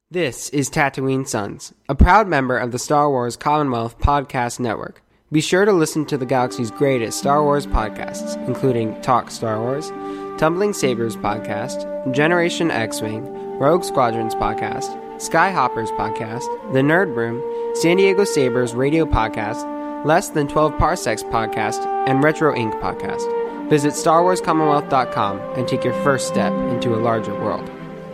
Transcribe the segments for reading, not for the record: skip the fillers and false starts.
This is Tatooine Sons, a proud member of the Star Wars Commonwealth Podcast Network. Be sure to listen to the galaxy's greatest Star Wars podcasts, including Talk Star Wars, Tumbling Sabers Podcast, Generation X-Wing, Rogue Squadrons Podcast, Skyhoppers Podcast, The Nerd Room, San Diego Sabers Radio Podcast, Less Than 12 Parsecs Podcast, and Retro Inc. Podcast. Visit StarWarsCommonwealth.com and take your first step into a larger world.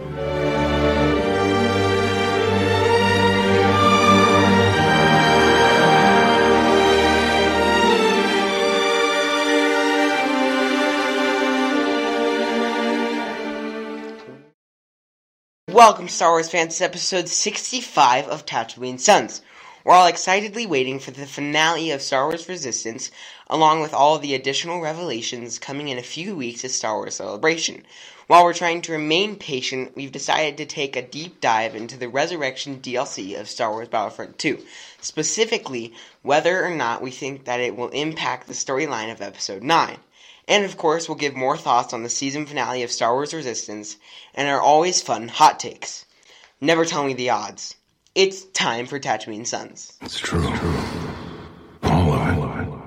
Welcome, Star Wars fans, to episode 65 of Tatooine Sons. We're all excitedly waiting for the finale of Star Wars Resistance, along with all of the additional revelations coming in a few weeks at Star Wars Celebration. While we're trying to remain patient, we've decided to take a deep dive into the Resurrection DLC of Star Wars Battlefront 2, specifically whether or not we think that it will impact the storyline of Episode 9. And of course, we'll give more thoughts on the season finale of Star Wars Resistance and our always fun hot takes. Never tell me the odds. It's time for Tatooine Sons. It's true. All of it.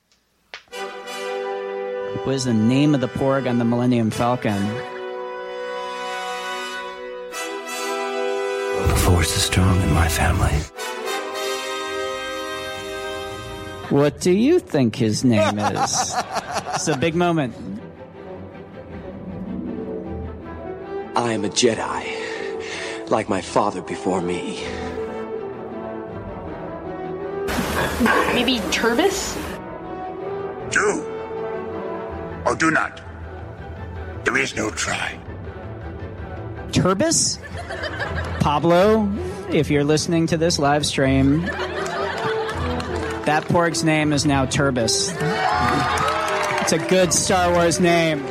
What was the name of the Porg on the Millennium Falcon? The Force is strong in my family. What do you think his name is? It's a big moment. I am a Jedi, like my father before me. Maybe Turbis? Do or do not. There is no try. Turbis? Pablo, if you're listening to this live stream, that Porg's name is now Turbis. It's a good Star Wars name.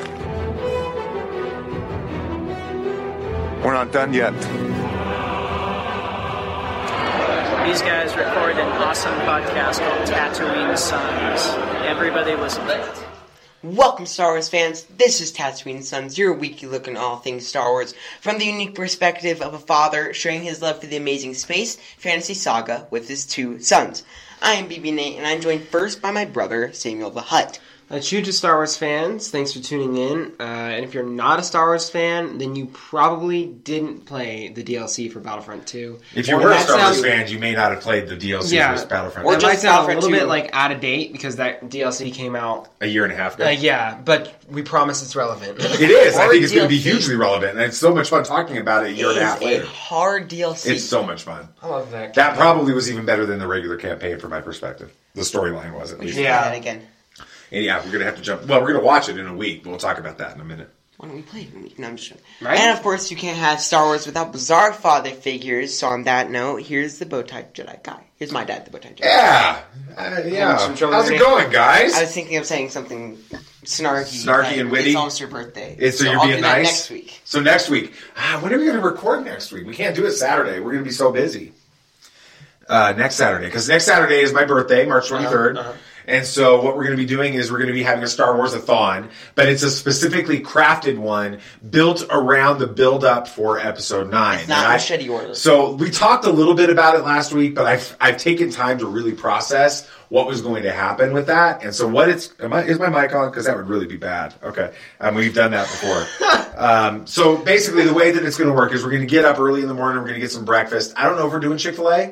We're not done yet. These guys record an awesome podcast called Tatooine Sons. Everybody listen to it. Welcome, Star Wars fans. This is Tatooine Sons, your weekly look at all things Star Wars from the unique perspective of a father sharing his love for the amazing space fantasy saga with his two sons. I am BB Nate, and I'm joined first by my brother, Samuel the Hutt. Huge to Star Wars fans, thanks for tuning in. And if you're not a Star Wars fan, then you probably didn't play the DLC for Battlefront 2. If you were a Star Wars fan, you may not have played the DLC for Battlefront 2. Or just sound a little bit like out of date because that DLC came out a year and a half ago. Yeah, but we promise it's relevant. It is. I think it's going to be hugely relevant, and it's so much fun talking about it a year and a half later. It's a hard DLC. It's so much fun. I love that. That probably was even better than the regular campaign from my perspective. The storyline was, at least. Yeah. Again. And yeah, we're going to have to jump. Well, we're going to watch it in a week. We'll talk about that in a minute. Why don't we play it in a week? No, I'm just joking. Right? And of course, you can't have Star Wars without bizarre father figures. So on that note, here's the Bowtie Jedi guy. Here's my dad, the Bowtie Jedi. Yeah. How's it going, guys? I was thinking of saying something snarky. Snarky and witty? It's almost your birthday. So you're being nice? Next week. So next week. When are we going to record next week? We can't do it Saturday. We're going to be so busy. Next Saturday. Because next Saturday is my birthday, March 23rd. And so what we're going to be doing is we're going to be having a Star Wars-a-thon, but it's a specifically crafted one built around the build-up for Episode 9. It's not machete order. So we talked a little bit about it last week, but I've taken time to really process what was going to happen with that. And so is my mic on? Because that would really be bad. Okay. We've done that before. So basically the way that it's going to work is we're going to get up early in the morning, we're going to get some breakfast. I don't know if we're doing Chick-fil-A.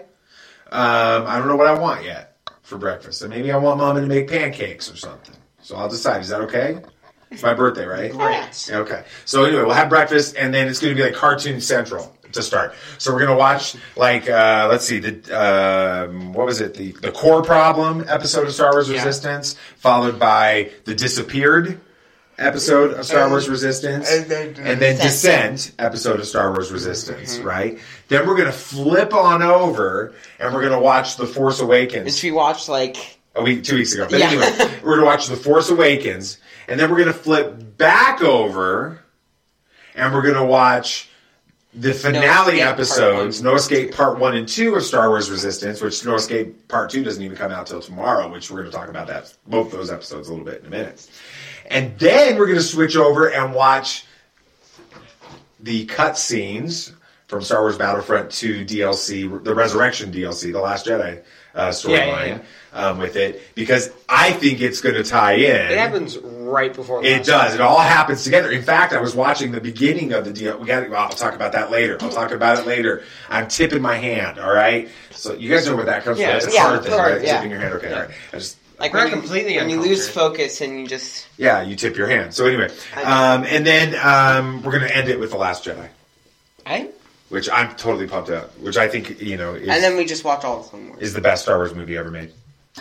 I don't know what I want yet for breakfast. And maybe I want Mama to make pancakes or something. So I'll decide. Is that okay? It's my birthday, right? Great. Okay. So anyway, we'll have breakfast, and then it's going to be like Cartoon Central to start. So we're going to watch, let's see, what was it? The Core Problem episode of Star Wars Resistance, followed by the Disappeared episode of Star Wars Resistance, and then Descent episode of Star Wars Resistance, right? Then we're going to flip on over, and we're going to watch The Force Awakens. Which we watched 2 weeks ago. But anyway, we're going to watch The Force Awakens, and then we're going to flip back over, and we're going to watch the finale episodes, No Escape Part 1 and 2 of Star Wars Resistance, which No Escape Part 2 doesn't even come out till tomorrow, which we're going to talk about both those episodes a little bit in a minute. And then we're going to switch over and watch the cutscenes from Star Wars Battlefront 2 DLC, the Resurrection DLC, The Last Jedi storyline with it, because I think it's going to tie in. It happens right before. It does. It all happens together. In fact, I was watching the beginning of the deal. I'll talk about that later. I'm tipping my hand. All right. So you guys know where that comes from. It's a hard thing, right? Tipping your hand. Okay. All right. I just. Like when you lose focus and you just... Yeah, you tip your hand. So anyway, and then we're going to end it with The Last Jedi. Which I'm totally pumped up. Which I think, is... And then we just watch all of them. Is the best Star Wars movie ever made.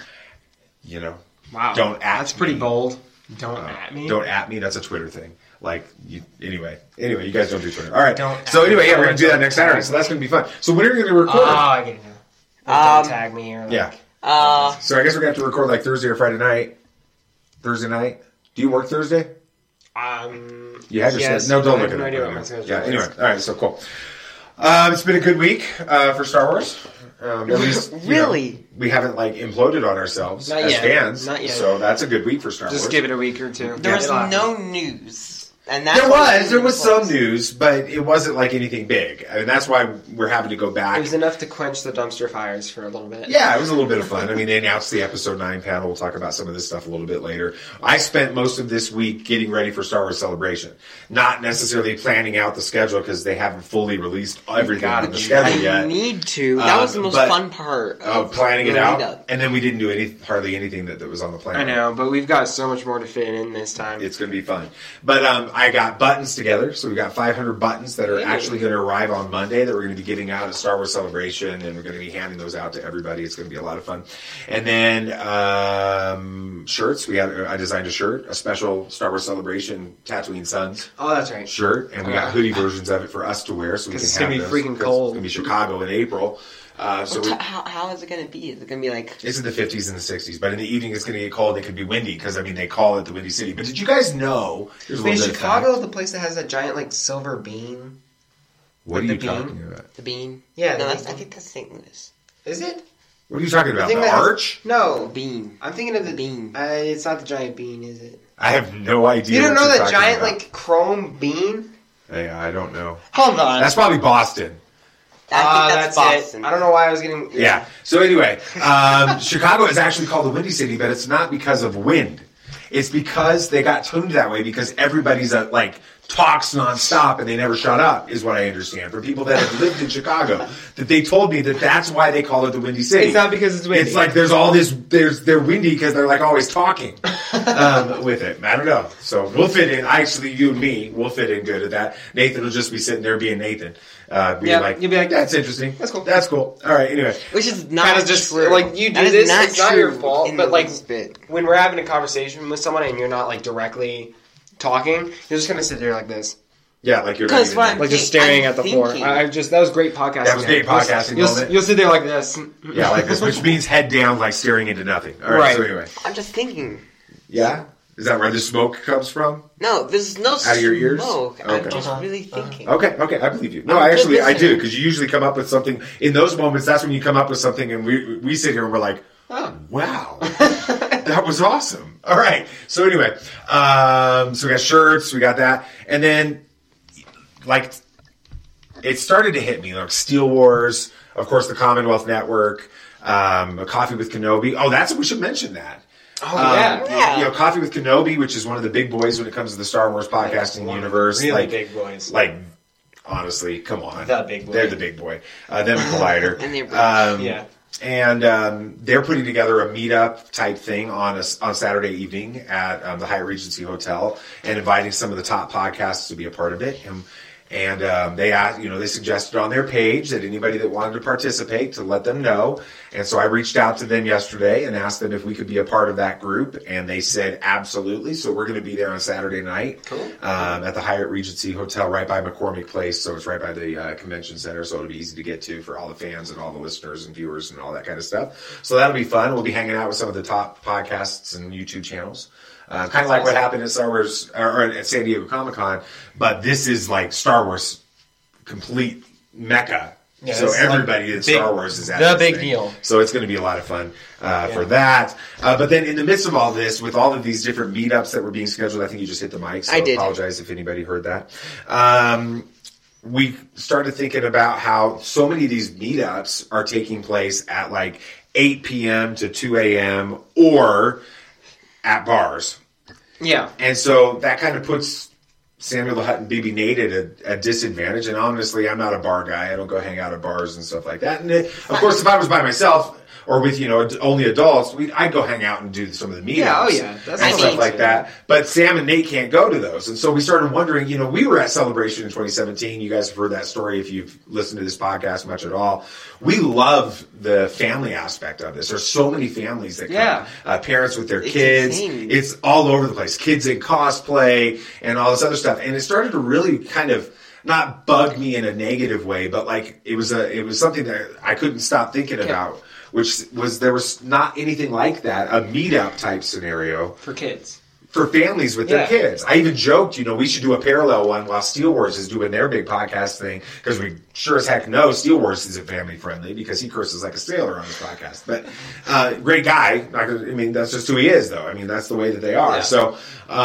Wow. Don't at That's pretty bold. Don't at me. Don't at me. That's a Twitter thing. Anyway, you guys don't do Twitter. All right. So anyway, we're going to do that next Saturday. So that's going to be fun. So when are you going to record? Oh, I get it now. Don't tag me or so I guess we're going to have to record like Thursday or Friday night. Thursday night. Do you work Thursday? You had your yes, no, don't look at no it. idea what my schedule is. Anyway, all right, so cool. It's been a good week for Star Wars. At least, really, we haven't imploded on ourselves as fans. Not yet. So that's a good week for Star Wars. Just give it a week or two. There was no news. And that's there was some news, but it wasn't anything big. I mean, that's why we're having to go back. It was enough to quench the dumpster fires for a little bit. Yeah, it was a little bit of fun. I mean, they announced the Episode 9 panel. We'll talk about some of this stuff a little bit later. I spent most of this week getting ready for Star Wars Celebration. Not necessarily planning out the schedule because they haven't fully released everything on the schedule yet. I need to. That was the most fun part of planning it out. And then we didn't do hardly anything that was on the plan. I know, but we've got so much more to fit in this time. It's going to be fun. But I got buttons together. So we've got 500 buttons that are actually going to arrive on Monday that we're going to be giving out at Star Wars Celebration, and we're going to be handing those out to everybody. It's going to be a lot of fun. And then shirts. I designed a shirt, a special Star Wars Celebration Tatooine Suns. Oh, that's right. Shirt, and we got hoodie versions of it for us to wear, so we can it's going to be freaking cold. It's going to be Chicago in April. How is it going to be? Is it going to be It's in the 50s and the 60s, but in the evening it's going to get cold and it could be windy because, they call it the Windy City. But did you guys know... Is Chicago the place that has that giant, silver bean? What are you talking about? The bean? Yeah. No, I think that's St. Louis. Is it? What are you talking about? The arch? No. Bean. I'm thinking of the bean. It's not the giant bean, is it? I have no idea. You don't know that giant, chrome bean? Yeah, I don't know. Hold on. That's probably Boston. I think that's Boston. I don't know why I was getting... Yeah. So anyway, Chicago is actually called the Windy City, but it's not because of wind. It's because they got tuned that way because everybody's talks nonstop and they never shut up, is what I understand. For people that have lived in Chicago, that they told me that that's why they call it the Windy City. It's not because it's windy. It's there's all this, they're windy because they're always talking with it. I don't know. So we'll fit in. Actually, you and me, we'll fit in good at that. Nathan will just be sitting there being Nathan. You'll be like, that's interesting. That's cool. That's cool. All right, anyway. Which is not just true. You do this, it's not your fault. But bit. When we're having a conversation with someone and you're not directly talking, you're just gonna sit there like this. Yeah, you're just staring at the floor. That was great podcasting. That was great podcasting. You'll sit there like this. Yeah, like this, which means head down, staring into nothing. All right. So anyway, I'm just thinking. Yeah, is that where the smoke comes from? No, there's no out of your ears. Smoke. Okay. I'm just really thinking. Okay, I believe you. No, I do, because you usually come up with something in those moments. That's when you come up with something, and we sit here and we're like, oh, wow, that was awesome. All right. So anyway, so we got shirts, we got that, and then. It started to hit me, Steel Wars, of course, the Commonwealth Network, a Coffee with Kenobi. Oh, we should mention that. Oh, yeah. Coffee with Kenobi, which is one of the big boys when it comes to the Star Wars podcasting universe. Really big boys. Honestly, come on. The big boy. They're the big boy. Them and Collider. And they're And they're putting together a meetup type thing on Saturday evening at the Hyatt Regency Hotel and inviting some of the top podcasts to be a part of it. And they asked, they suggested on their page that anybody that wanted to participate to let them know. And so I reached out to them yesterday and asked them if we could be a part of that group. And they said absolutely. So we're going to be there on Saturday night at the Hyatt Regency Hotel right by McCormick Place. So it's right by the convention center. So it'll be easy to get to for all the fans and all the listeners and viewers and all that kind of stuff. So that'll be fun. We'll be hanging out with some of the top podcasts and YouTube channels. Kind of like what happened at Star Wars or at San Diego Comic-Con, but this is Star Wars complete mecca. Yeah, so everybody in Star Wars is at the big deal. So it's going to be a lot of fun for that. But then in the midst of all this, with all of these different meetups that were being scheduled, I think you just hit the mic, so I apologize if anybody heard that. we started thinking about how so many of these meetups are taking place at like 8 p.m. to 2 a.m. or at bars. Yeah. And so that kind of puts Samuel the Hutt and BB Nate at a disadvantage. And honestly, I'm not a bar guy. I don't go hang out at bars and stuff like that. And of course, if I was by myself or with, only adults, I'd go hang out and do some of the meetups. Yeah, oh yeah. That's and stuff like that. But Sam and Nate can't go to those. And so we started wondering, we were at Celebration in 2017. You guys have heard that story if you've listened to this podcast much at all. We love the family aspect of this. There's so many families that come. Parents with their kids. Insane. It's all over the place. Kids in cosplay and all this other stuff. And it started to really kind of not bug me in a negative way, but like it was something that I couldn't stop thinking about. Which was, there was not anything like that, a meetup type scenario. For kids. For families with their kids. I even joked, we should do a parallel one while Steel Wars is doing their big podcast thing, because we sure as heck know Steel Wars isn't family friendly because he curses like a sailor on his podcast. But great guy. That's just who he is, though. That's the way that they are. Yeah. So,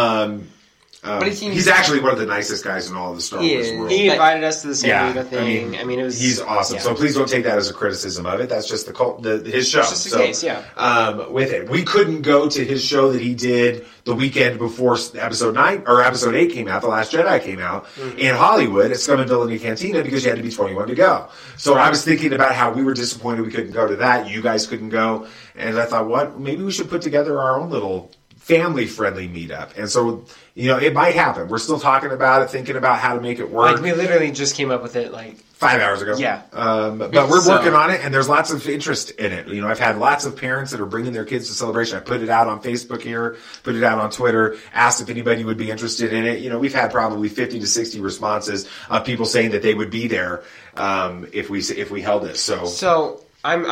but he's actually one of the nicest guys in all of the Star Wars world. He invited us to the San Diego thing. It was... He's awesome. Yeah. So please don't take that as a criticism of it. That's just his show. It's just the case, yeah. With it. We couldn't go to his show that he did the weekend before Episode 9, or Episode 8 came out, The Last Jedi came out, in Hollywood at Scum and Villainy Cantina, because you had to be 21 to go. So I was thinking about how we were disappointed we couldn't go to that. You guys couldn't go. And I thought, maybe we should put together our own little family-friendly meetup. And so, it might happen. We're still talking about it, thinking about how to make it work. We literally just came up with it 5 hours ago. Yeah. But we're working on it, and there's lots of interest in it. I've had lots of parents that are bringing their kids to Celebration. I put it out on Facebook here, put it out on Twitter, asked if anybody would be interested in it. We've had probably 50 to 60 responses of people saying that they would be there if we held it. So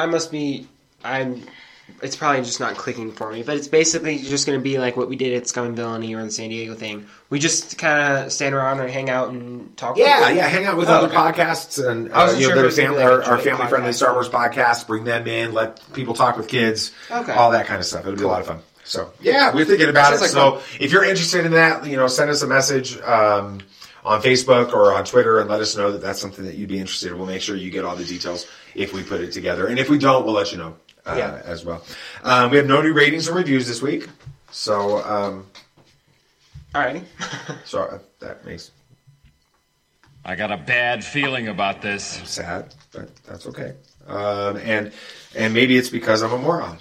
it's probably just not clicking for me, but it's basically just going to be like what we did at Scum and Villainy or the San Diego thing. We just kind of stand around and hang out and talk. Hang out with other podcasts and our family-friendly Star Wars podcasts. Bring them in, let people talk with kids, all that kind of stuff. It'll be a lot of fun. So we're thinking about it. So if you're interested in that, send us a message on Facebook or on Twitter and let us know that that's something that you'd be interested in. We'll make sure you get all the details if we put it together, and if we don't, we'll let you know. As well. We have no new ratings or reviews this week. So, alrighty. So that makes... I got a bad feeling about this. I'm sad, but that's okay. And maybe it's because I'm a moron.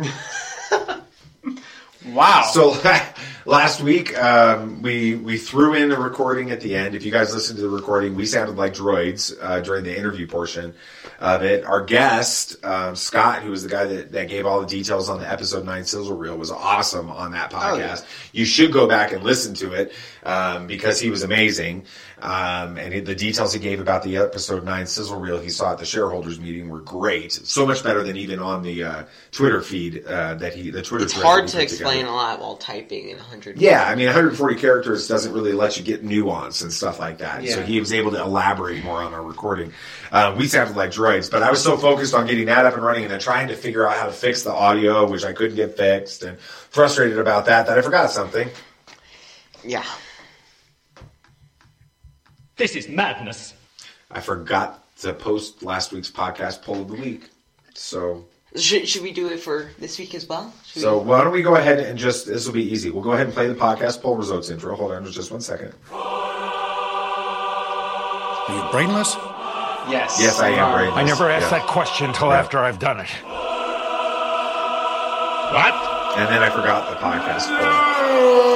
Wow. So last week, we threw in a recording at the end. If you guys listened to the recording, we sounded like droids during the interview portion of it. Our guest, Scott, who was the guy that gave all the details on the Episode 9 sizzle reel, was awesome on that podcast. Oh, yeah. You should go back and listen to it because he was amazing. And the details he gave about the Episode 9 sizzle reel he saw at the shareholders meeting were great. So much better than even on the Twitter feed the Twitter. It's hard to explain a lot while typing in 100. Yeah, 140 characters doesn't really let you get nuance and stuff like that. Yeah. So he was able to elaborate more on our recording. We sounded like droids, but I was so focused on getting that up and running and then trying to figure out how to fix the audio, which I couldn't get fixed, and frustrated about that I forgot something. Yeah. This is madness. I forgot to post last week's podcast poll of the week. So should we do it for this week as well? Why don't we go ahead and this will be easy. We'll go ahead and play the podcast poll results intro. Hold on just 1 second. Are you brainless? Yes. Yes, I am brainless. I never asked that question until after I've done it. What? And then I forgot the podcast poll.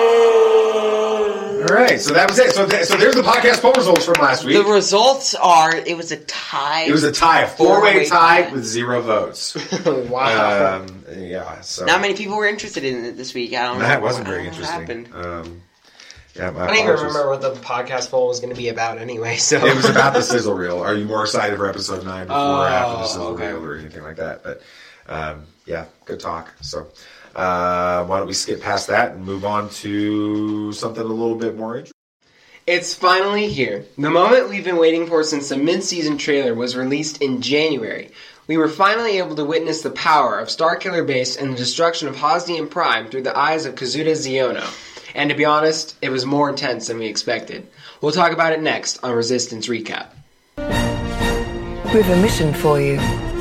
All right, so that was it. So there's the podcast poll results from last week. The results are, it was a tie. It was a tie, a four-way tie with 0 votes. Wow. So not many people were interested in it this week. I don't know. That wasn't very interesting. I don't even remember what the podcast poll was going to be about anyway. So it was about the sizzle reel. Are you more excited for Episode 9 before or after the sizzle reel or anything like that? But good talk. So why don't we skip past that and move on to something a little bit more interesting? It's finally here. The moment we've been waiting for since the mid-season trailer was released in January. We were finally able to witness the power of Starkiller Base and the destruction of Hosnian Prime through the eyes of Kazuda Xiono. And to be honest, it was more intense than we expected. We'll talk about it next on Resistance Recap. We have a mission for you.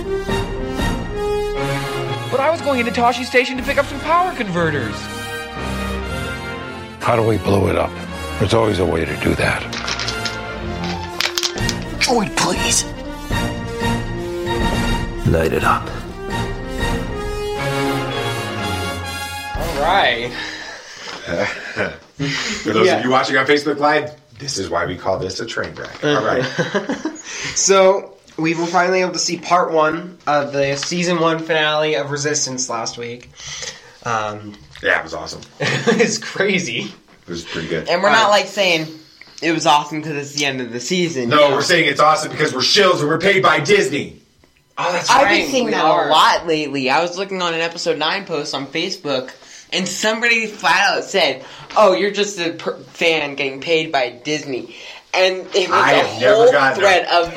But I was going into Toshi Station to pick up some power converters. How do we blow it up? There's always a way to do that. Droid, please. Light it up. All right. For those of you watching on Facebook Live, this is why we call this a train wreck. All right. So, we were finally able to see part 1 of the Season 1 finale of Resistance last week. Yeah, it was awesome. It's crazy. It was pretty good. And we're not like saying it was awesome because it's the end of the season. No, we're saying it's awesome because we're shills and we're paid by Disney. Oh, that's I've right. been seeing that a lot lately. I was looking on an episode 9 post on Facebook, and somebody flat out said, "Oh, you're just a fan getting paid by Disney." And it was a whole thread of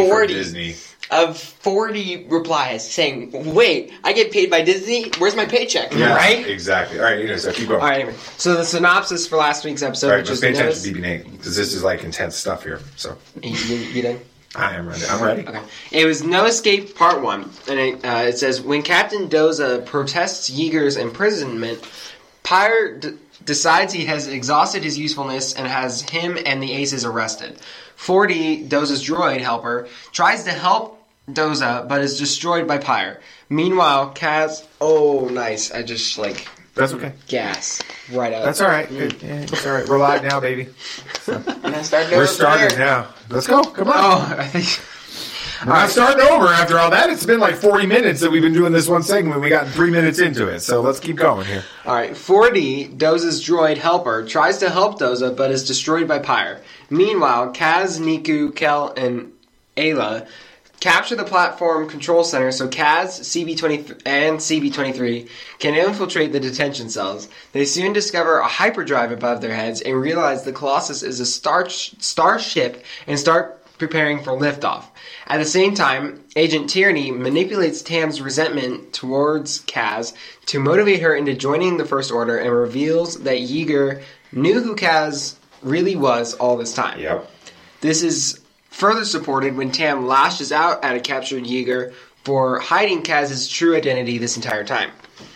40 replies saying, "Wait, I get paid by Disney? Where's my paycheck?" Yeah, right? Exactly. All right, so keep going. All right, anyway. So the synopsis for last week's episode, All right, which let's is pay attention to BB Nate, because this is like intense stuff here. So you done? I am ready. I'm ready. Okay. It was No Escape Part 1, and it says, when Captain Doza protests Yeager's imprisonment, Pyre decides he has exhausted his usefulness and has him and the Aces arrested. 40, Doza's droid helper, tries to help Doza, but is destroyed by Pyre. Meanwhile, Kaz... Oh, nice. I just, That's okay. Gas. Right out. That's all right. It's all right. We're live now, baby. We're starting now. Let's go. Come on. Oh, I think... We're not starting over after all that. It's been like 40 minutes that we've been doing this one segment. We got 3 minutes into it, so let's keep going here. All right, 40, Doza's droid helper, tries to help Doza, but is destroyed by Pyre. Meanwhile, Kaz, Niku, Kel, and Ayla capture the platform control center so Kaz, CB-23, and CB-23 can infiltrate the detention cells. They soon discover a hyperdrive above their heads and realize the Colossus is a starship and start preparing for liftoff. At the same time, Agent Tierney manipulates Tam's resentment towards Kaz to motivate her into joining the First Order and reveals that Yeager knew who Kaz really was all this time. Yep. This is further supported when Tam lashes out at a captured Yeager for hiding Kaz's true identity this entire time.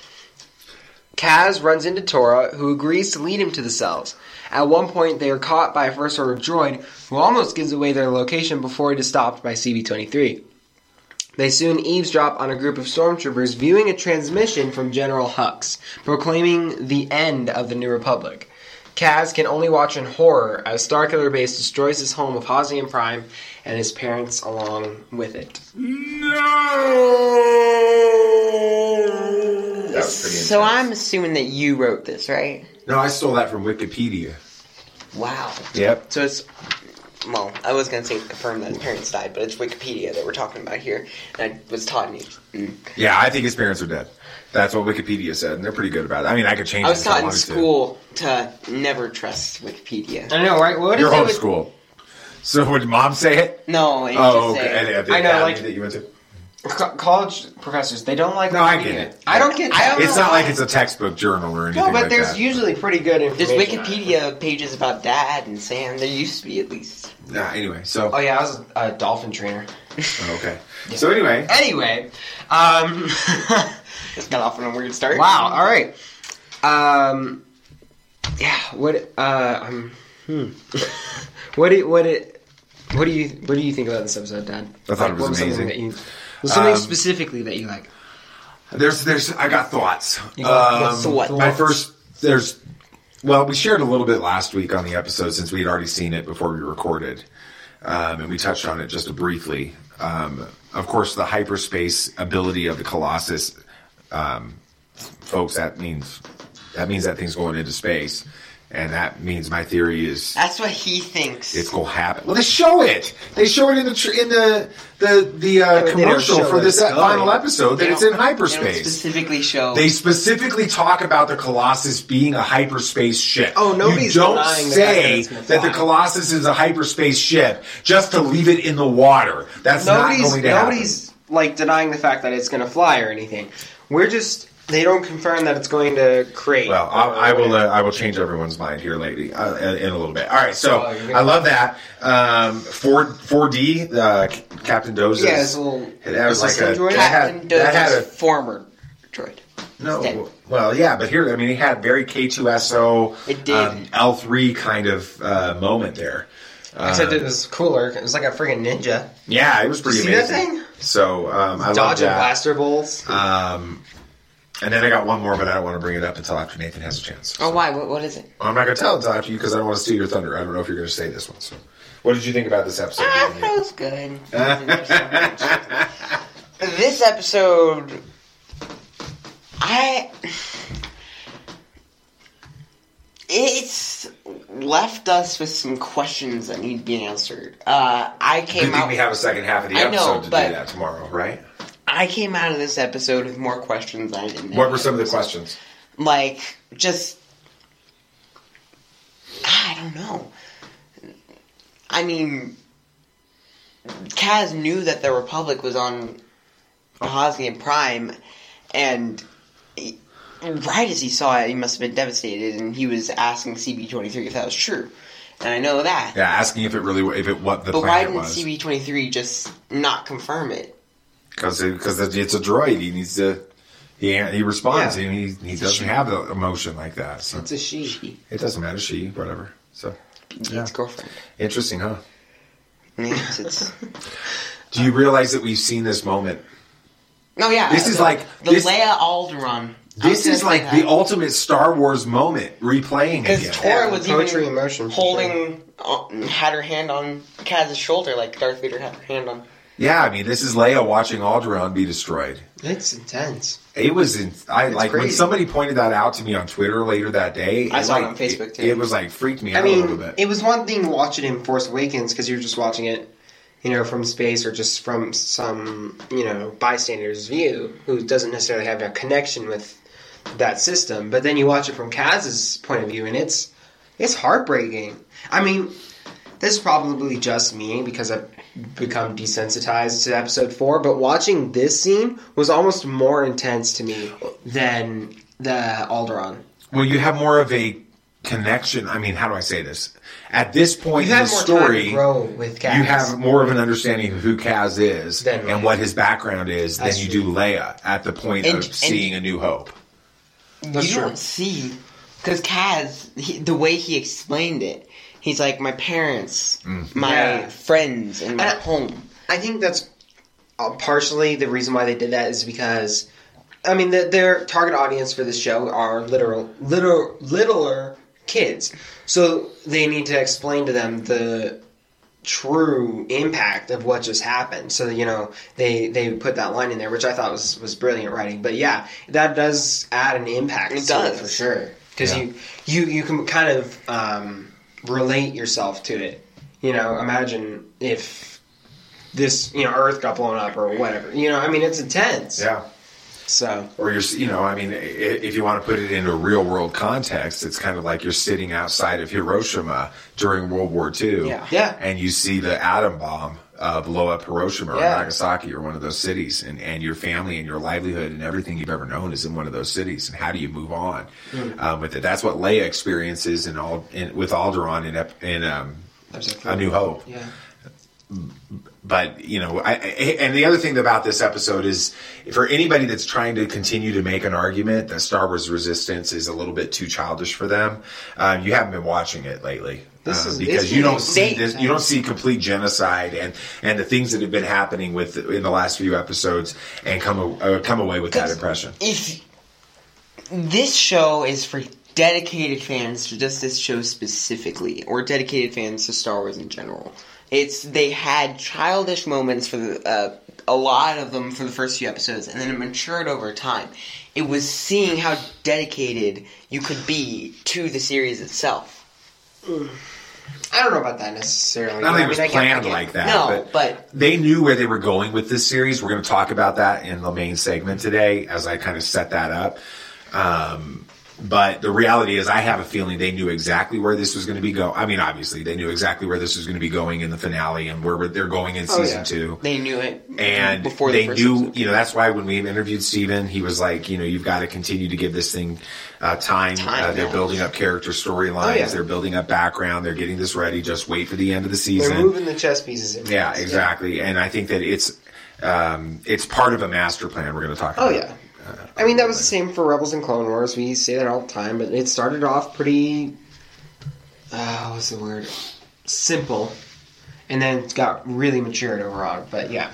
Kaz runs into Tora, who agrees to lead him to the cells. At one point, they are caught by a First Order droid, who almost gives away their location before it is stopped by CB-23. They soon eavesdrop on a group of stormtroopers viewing a transmission from General Hux, proclaiming the end of the New Republic. Kaz can only watch in horror as Starkiller Base destroys his home of Hazian Prime and his parents along with it. That was pretty intense. So I'm assuming that you wrote this, right? No, I stole that from Wikipedia. Wow. Yep. So it's... Well, I was going to say confirm that his parents died, but it's Wikipedia that we're talking about here. And I was taught me. Yeah, I think his parents are dead. That's what Wikipedia said, and they're pretty good about it. I mean, I could change it. I was if I taught in wanted school to never trust Wikipedia. I know, right? What You're is it with- homeschool. So would mom say it? No, it Oh, just okay. say At the I know, academy like- that you went to? College professors, they don't like No, I Wikipedia. get it. I don't get that. It's not like it's a textbook journal or anything No, but like there's that. usually pretty good There's information. Wikipedia pages about Dad and Sam. There used to be, at least. Anyway, so... Oh, yeah, I was a dolphin trainer. Oh, okay. So anyway... Just got off on a weird start. Wow, all right. Yeah, what do you think about this episode, Dad? I thought it was what something amazing. That you, was something specifically that you like? I got thoughts. You got thoughts. My first, we shared a little bit last week on the episode since we had already seen it before we recorded. And we touched on it just briefly. Of course, the hyperspace ability of the Colossus, folks, that means that thing's going into space. And that means my theory is That's what he thinks. it's going to happen. Well, they show it. They show it in the commercial for this final episode that it's in They don't hyperspace. specifically show. They specifically talk about the Colossus being a hyperspace ship. Oh, nobody's You don't denying the fact say that it's gonna that the fly. Colossus is a hyperspace ship just to leave it in the water. That's not going to happen. Nobody's like denying the fact that it's going to fly or anything. We're just They don't confirm that it's going to create. Well, I will change everyone's mind here, lady, in a little bit. All right, so I love that. 4D, Captain Doza's. Yeah, it's a little. That was like droid. Captain Doza's former droid. No, well, yeah, but here, I mean, he had very K2SO, it did. L3 kind of moment there. Except it was cooler. It was like a freaking ninja. Yeah, it was pretty amazing. See that thing? So I love that. Dodging blaster bolts. And then I got one more, but I don't want to bring it up until after Nathan has a chance. Oh, why? What is it? I'm not going to tell it until after you because I don't want to steal your thunder. I don't know if you're going to say this one. So, what did you think about this episode? That was good. This episode, it's left us with some questions that need to be answered. I came out. We have a second half of the episode to do that tomorrow, right? I came out of this episode with more questions than I didn't. What were some of the questions? Like, just I don't know. I mean, Kaz knew that the Republic was on Bosnian Prime, and right as he saw it, he must have been devastated, and he was asking CB-23 if that was true. And I know that. Yeah, asking if it what the planet was. But why didn't CB-23 just not confirm it? Because it's a droid. He needs to. He responds. Yeah. He doesn't have the emotion like that. So. It's a she. It doesn't matter. She, whatever. So. It's girlfriend. Interesting, huh? Yes, Do you realize that we've seen this moment? No, yeah. This is like Leia Alderaan. This is like the ultimate Star Wars moment replaying again. Because Tora was even holding, had her hand on Kaz's shoulder like Darth Vader had her hand on. Yeah, I mean, this is Leia watching Alderaan be destroyed. It's intense. It was. Crazy. When somebody pointed that out to me on Twitter later that day. I saw it on Facebook too. It was freaked me out a little bit. It was one thing to watch it in Force Awakens because you're just watching it, from space or just from some, bystander's view who doesn't necessarily have a connection with that system. But then you watch it from Kaz's point of view, and it's heartbreaking. I mean, this is probably just me because I've become desensitized to episode 4, but watching this scene was almost more intense to me than the Alderaan. Well, you have more of a connection. I mean, how do I say this? At this point in the story, with Kaz. You have more of an understanding of who Kaz is and what his background is than you do Leia at the point of seeing A New Hope. You don't see, because Kaz, the way he explained it, he's like, my parents, my friends, and my home. I think that's partially the reason why they did that is because, I mean, their target audience for this show are littler kids. So they need to explain to them the true impact of what just happened. So, they put that line in there, which I thought was brilliant writing. But yeah, that does add an impact. It does. For sure. Because you can kind of relate yourself to it. Imagine if this, Earth got blown up or whatever. I mean, it's intense. Yeah. So. Or I mean, if you want to put it into a real world context, it's kind of like you're sitting outside of Hiroshima during World War II. Yeah. And you see the atom bomb blow up Hiroshima or Nagasaki or one of those cities, and your family and your livelihood and everything you've ever known is in one of those cities. And how do you move on with it? That's what Leia experiences with Alderaan in A New Hope. Yeah. But, and the other thing about this episode is, for anybody that's trying to continue to make an argument that Star Wars Resistance is a little bit too childish for them, you haven't been watching it lately. Because you don't see this, you don't see complete genocide and the things that have been happening in the last few episodes and come away with that impression. If this show is for dedicated fans to just this show specifically, or dedicated fans to Star Wars in general, they had childish moments for a lot of them for the first few episodes, and then it matured over time. It was seeing how dedicated you could be to the series itself. I don't know about that necessarily. I don't think it was planned like that. No, but they knew where they were going with this series. We're going to talk about that in the main segment today as I kind of set that up. But the reality is, I have a feeling they knew exactly where this was going to be going. I mean, obviously, they knew exactly where this was going to be going in the finale and where they're going in season 2. They knew it. And before they the first knew, episode. you know, that's why when we interviewed Steven, he was like, you know, you've got to continue to give this thing time. They're building up character storylines. They're building up background. They're getting this ready. Just wait for the end of the season. They're moving the chess pieces in. Yeah, exactly. Yeah. And I think that it's part of a master plan we're going to talk about. Oh, yeah. I mean, that was the same for Rebels and Clone Wars. We say that all the time, but it started off pretty, what's the word? Simple. And then it got really matured overall. But yeah.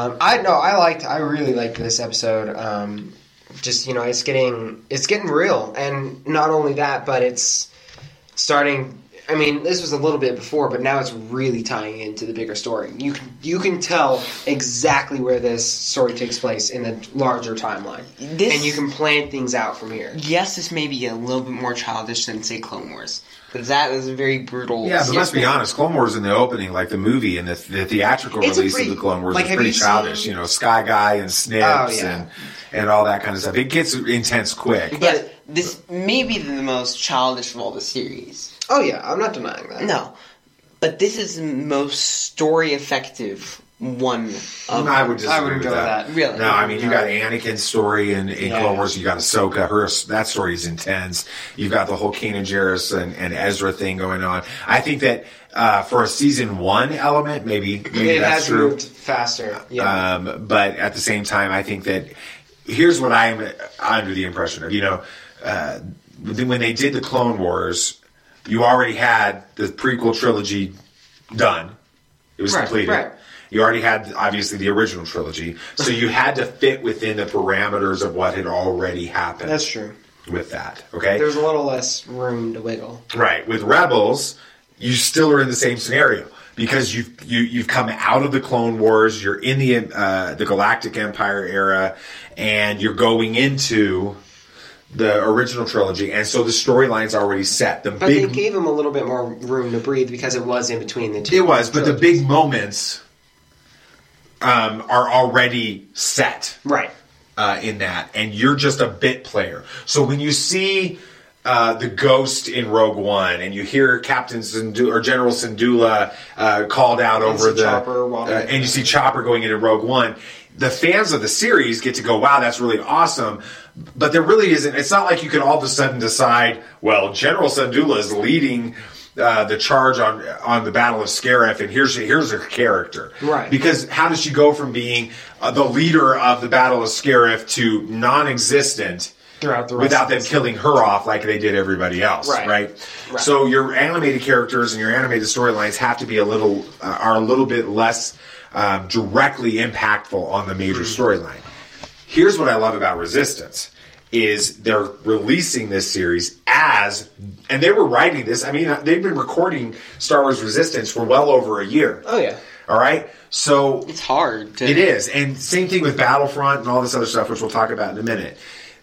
I really liked this episode. Just, you know, it's getting real. And not only that, but it's starting. I mean, this was a little bit before, but now it's really tying into the bigger story. You can tell exactly where this story takes place in the larger timeline. And you can plan things out from here. Yes, this may be a little bit more childish than, say, Clone Wars. Because that was a very brutal... Yeah, but let's be honest. Clone Wars in the opening, like the movie and the theatrical release of the Clone Wars, is pretty childish. You know, Sky Guy and Snips and all that kind of stuff. It gets intense quick. But this may be the most childish of all the series. Oh, yeah. I'm not denying that. No. But this is the most story-effective one. I would disagree with that. Really? No, I mean, you got Anakin's story in Clone Wars. You got Ahsoka. That story is intense. You've got the whole Kanan Jarrus and Ezra thing going on. I think that for a season 1 element, maybe it that's has true. moved faster. Yeah. But at the same time, I think that here's what I'm under the impression of. You know, when they did the Clone Wars, you already had the prequel trilogy done. It was completed. Right. You already had, obviously, the original trilogy. So you had to fit within the parameters of what had already happened. That's true. With that, okay? There's a little less room to wiggle. Right. With Rebels, you still are in the same scenario. Because you've come out of the Clone Wars, you're in the Galactic Empire era, and you're going into the original trilogy, and so the storyline's already set. But they gave him a little bit more room to breathe because it was in between the two. It was, but the big moments are already set. Right. In that, and you're just a bit player. So when you see the Ghost in Rogue One, and you hear Captain Syndulla, or General Syndulla called out over and you see Chopper going into Rogue One, the fans of the series get to go, wow, that's really awesome. But there really isn't. It's not like you can all of a sudden decide, well, General Syndulla is leading the charge on the Battle of Scarif, and here's her character. Right. Because how does she go from being the leader of the Battle of Scarif to non-existent throughout the rest without them killing her off like they did everybody else, right? So your animated characters and your animated storylines have to be a little bit less directly impactful on the major storyline. Here's what I love about Resistance is they're releasing this series and they were writing this. I mean, they've been recording Star Wars Resistance for well over a year. Oh, yeah. All right? So it's hard. It is. And same thing with Battlefront and all this other stuff, which we'll talk about in a minute.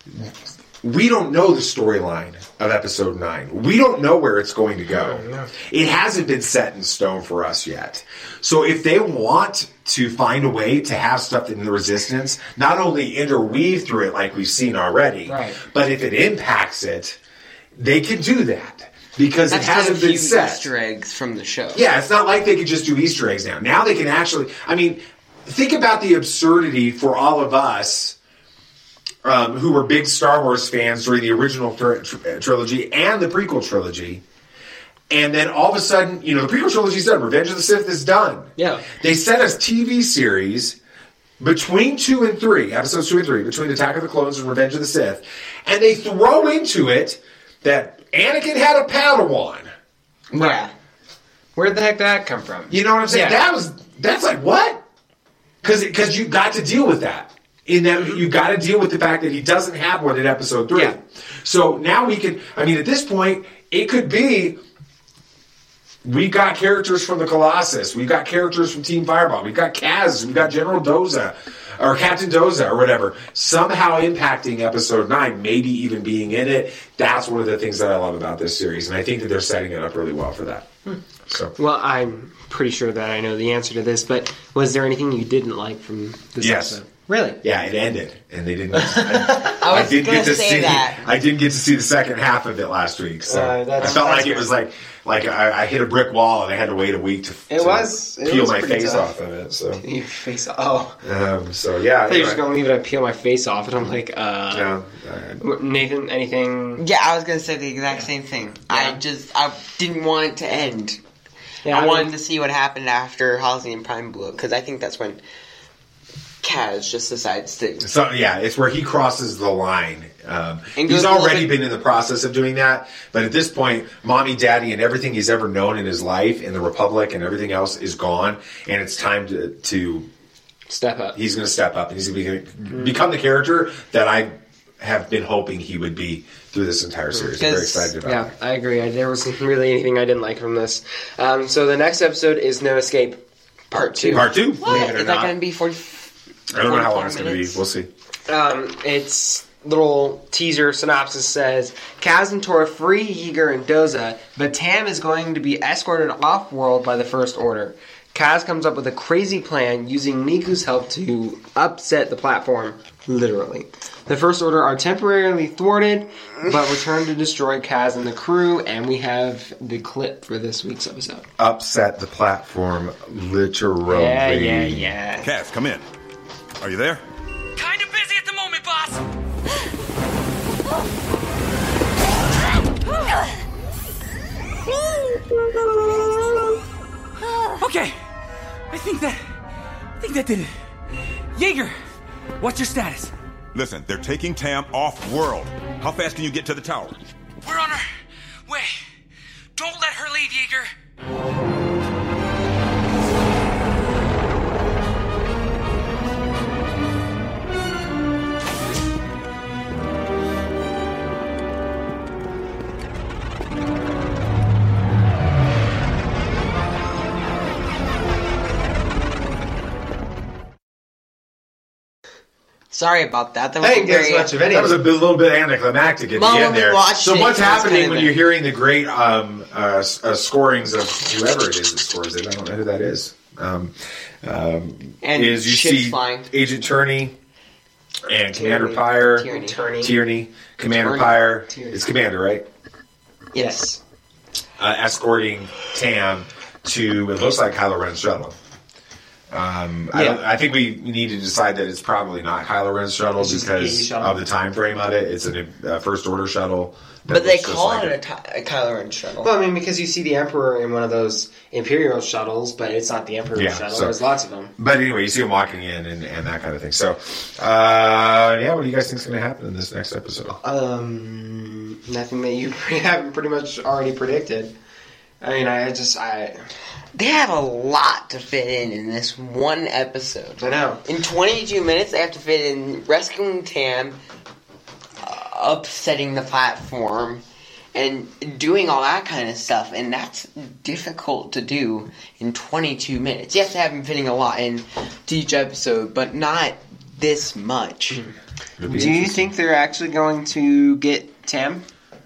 We don't know the storyline of Episode 9. We don't know where it's going to go. Yeah. It hasn't been set in stone for us yet. So if they want to find a way to have stuff in the Resistance, not only interweave through it like we've seen already, but if it impacts it, they can do that. Because it hasn't been set. Easter eggs from the show. Yeah, it's not like they could just do Easter eggs now. Now they can actually... I mean, think about the absurdity for all of us who were big Star Wars fans during the original trilogy and the prequel trilogy. And then all of a sudden, you know, the prequel trilogy is done. Revenge of the Sith is done. Yeah. They set a TV series between 2 and 3, episodes 2 and 3, between Attack of the Clones and Revenge of the Sith. And they throw into it that Anakin had a Padawan. Yeah. Where did the heck did that come from? You know what I'm saying? Yeah. That's like, what? Because you got to deal with that. In that you got to deal with the fact that he doesn't have one in Episode 3. Yeah. So now we can... I mean, at this point, it could be... We've got characters from the Colossus. We've got characters from Team Fireball. We've got Kaz. We've got General Doza. Or Captain Doza or whatever. Somehow impacting Episode 9. Maybe even being in it. That's one of the things that I love about this series. And I think that they're setting it up really well for that. So. Well, I'm pretty sure that I know the answer to this. But was there anything you didn't like from this episode? Really? Yeah, it ended, and they didn't. I was going to say that. I didn't get to see the second half of it last week, so I felt like it was like I hit a brick wall, and I had to wait a week to peel my face off of it. So your face off. Oh. So yeah, I thought you were just going to leave it and peel my face off, and I'm like, no. Nathan, anything? Yeah, I was going to say the exact same thing. Yeah. I didn't want it to end. Yeah, I wanted to see what happened after Halsey and Prime blew up, because I think that's when Kaz just decides to... So, yeah, it's where he crosses the line. He's already been in the process of doing that, but at this point, Mommy, Daddy, and everything he's ever known in his life, in the Republic, and everything else is gone, and it's time to step up. He's going to step up, and he's going to become the character that I have been hoping he would be through this entire series. I'm very excited about it. Yeah, I agree. There wasn't really anything I didn't like from this. So the next episode is No Escape Part 2. Part 2? What? Is that going to be 40? I don't know how long it's going to be. We'll see. It's little teaser synopsis says, Kaz and Tora free Yeager and Doza, but Tam is going to be escorted off-world by the First Order. Kaz comes up with a crazy plan using Niku's help to upset the platform, literally. The First Order are temporarily thwarted, but return to destroy Kaz and the crew, and we have the clip for this week's episode. Upset the platform, literally. Yeah. Kaz, come in. Are you there? Kinda busy at the moment, boss. Okay. I think that did it. Yeager, what's your status? Listen, they're taking Tam off-world. How fast can you get to the tower? We're on our way. Don't let her leave, Yeager. Sorry about that. I didn't get as much of anything. That was a little bit anticlimactic at the end there. So what's happening when you're hearing the great scorings of whoever it is that scores it? I don't know who that is. And is you see flying. Agent Turney and Commander Pyre. Tierney. Commander Pyre. It's Commander, right? Yes. Escorting Tam to, it looks like Kylo Ren's shuttle. I think we need to decide that it's probably not Kylo Ren's shuttle because of the time frame of it. It's a First Order shuttle. But they call it a Kylo Ren shuttle. Well, I mean, because you see the Emperor in one of those Imperial shuttles, but it's not the Emperor's shuttle. So, there's lots of them. But anyway, you see them walking in and that kind of thing. So, what do you guys think is going to happen in this next episode? Nothing that you haven't pretty much already predicted. I mean, they have a lot to fit in this one episode. I know. In 22 minutes, they have to fit in rescuing Tam, upsetting the platform, and doing all that kind of stuff. And that's difficult to do in 22 minutes. You have to have them fitting a lot into each episode, but not this much. Do you think they're actually going to get Tam?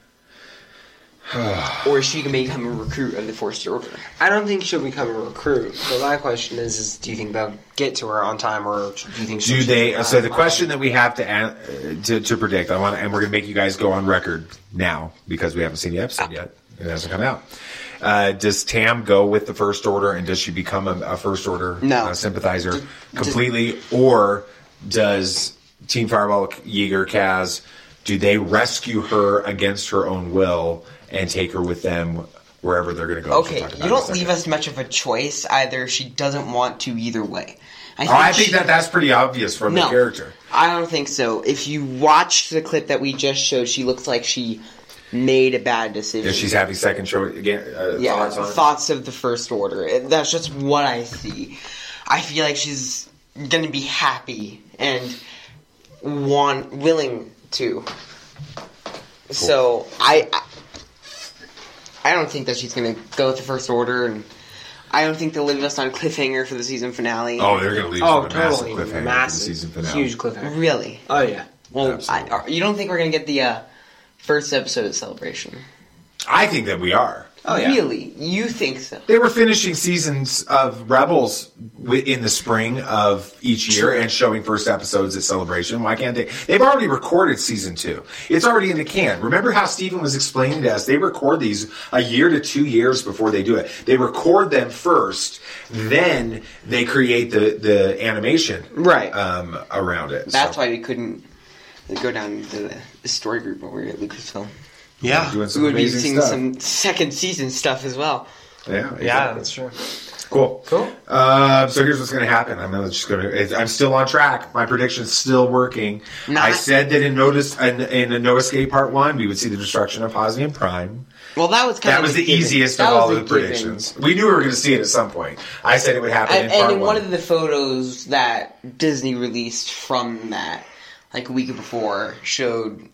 Or is she going to become a recruit of the First Order? I don't think she'll become a recruit. So my question is do you think they'll get to her on time, or do you think she'll... So the question that we have to predict, and we're going to make you guys go on record now, because we haven't seen the episode yet. It hasn't come out. Does Tam go with the First Order, and does she become a First Order sympathizer completely? Or does Team Fireball, Yeager, Kaz, do they rescue her against her own will and take her with them wherever they're going to go? Okay, you don't leave us much of a choice. Either she doesn't want to either way. I think that's pretty obvious from the character. I don't think so. If you watch the clip that we just showed, she looks like she made a bad decision. If she's having second thoughts of the First Order. That's just what I see. I feel like she's going to be happy and willing to. Cool. So I don't think that she's going to go with the First Order, and I don't think they'll leave us on cliffhanger for the season finale. Oh, they're going to leave us on a massive cliffhanger for the season finale. Huge cliffhanger. Really? Oh, yeah. Well, you don't think we're going to get the first episode of Celebration? I think that we are. Oh, yeah. Really? You think so? They were finishing seasons of Rebels in the spring of each year and showing first episodes at Celebration. Why can't they? They've already recorded season 2. It's already in the can. Remember how Stephen was explaining to us? They record these a year to 2 years before they do it. They record them first, then they create the animation around it. That's why we couldn't go down to the story group when we were at Lucasfilm. Yeah. Doing some we would be amazing seeing stuff. some second season stuff as well. Yeah, exactly. Yeah, that's true. Cool. So here's what's going to happen. I'm still on track. My prediction's still working. I said that in No Escape Part 1, we would see the destruction of Hosnian Prime. Well, that was kind that of was the easiest of all the predictions. We knew we were going to see it at some point. I said it would happen in Part 1. And in one of the photos that Disney released from that, like a week before, showed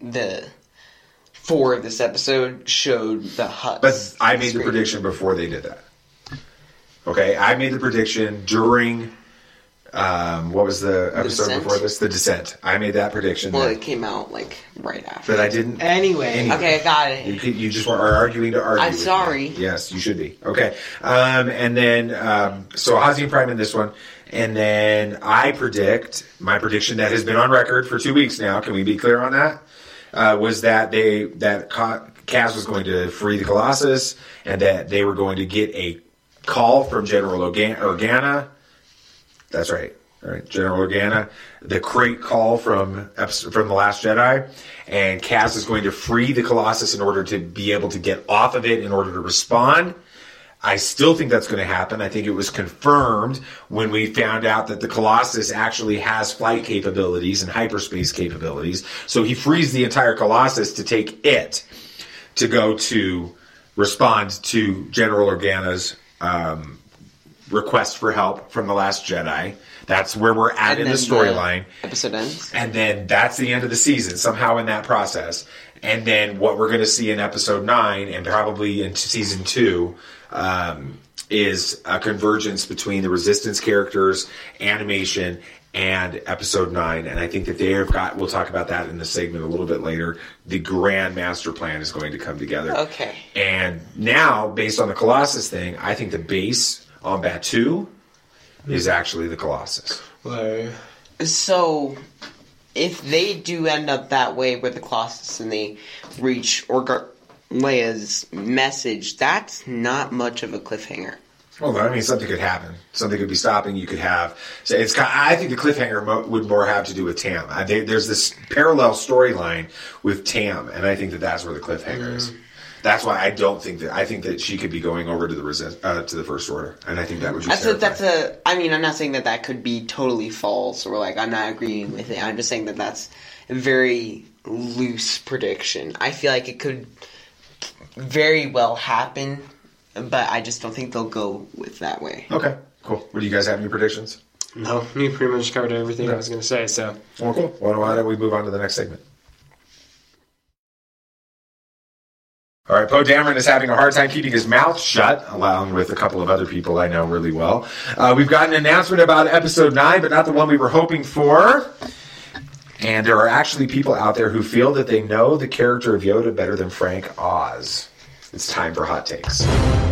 for this episode, showed the huts. But I made the prediction before they did that. Okay, I made the prediction during, what was the episode before this? The Descent. I made that prediction. Well, it came out, right after. But I didn't. Anyway. Okay, I got it. You just are arguing to argue. I'm sorry. Me. Yes, you should be. Okay. And then, so Hosnian Prime in this one. And then I predict, my prediction that has been on record for 2 weeks now, can we be clear on that? Was that Kaz was going to free the Colossus, and that they were going to get a call from General Organa. That's right. All right, General Organa, the crate call from The Last Jedi, and Kaz is going to free the Colossus in order to be able to get off of it in order to respond. I still think that's going to happen. I think it was confirmed when we found out that the Colossus actually has flight capabilities and hyperspace capabilities. So he frees the entire Colossus to take it to go to respond to General Organa's request for help from The Last Jedi. That's where we're at in the storyline. Episode ends. And then that's the end of the season, somehow in that process. And then what we're going to see in episode 9 and probably in season 2 is a convergence between the Resistance characters, animation, and episode 9. And I think that they have got, we'll talk about that in the segment a little bit later, the grand master plan is going to come together. Okay. And now, based on the Colossus thing, I think the base on Batuu is actually the Colossus. So, if they do end up that way with the Colossus and they reach Leia's message, that's not much of a cliffhanger. Well, I mean, something could happen. Something could be stopping. You could have. So I think the cliffhanger would more have to do with Tam. There's this parallel storyline with Tam, and I think that that's where the cliffhanger is. That's why I don't think that. I think that she could be going over to the First Order, and I think that would be. I mean, I'm not saying that could be totally false, or I'm not agreeing with it. I'm just saying that that's a very loose prediction. I feel like it could very well happen, but I just don't think they'll go with that way. Okay, cool. What do you guys have? Any predictions? No, you pretty much covered everything I was going to say. So, well, cool. Why don't we move on to the next segment? All right, Poe Dameron is having a hard time keeping his mouth shut, along with a couple of other people I know really well. We've got an announcement about episode 9, but not the one we were hoping for. And there are actually people out there who feel that they know the character of Yoda better than Frank Oz. It's time for Hot Takes.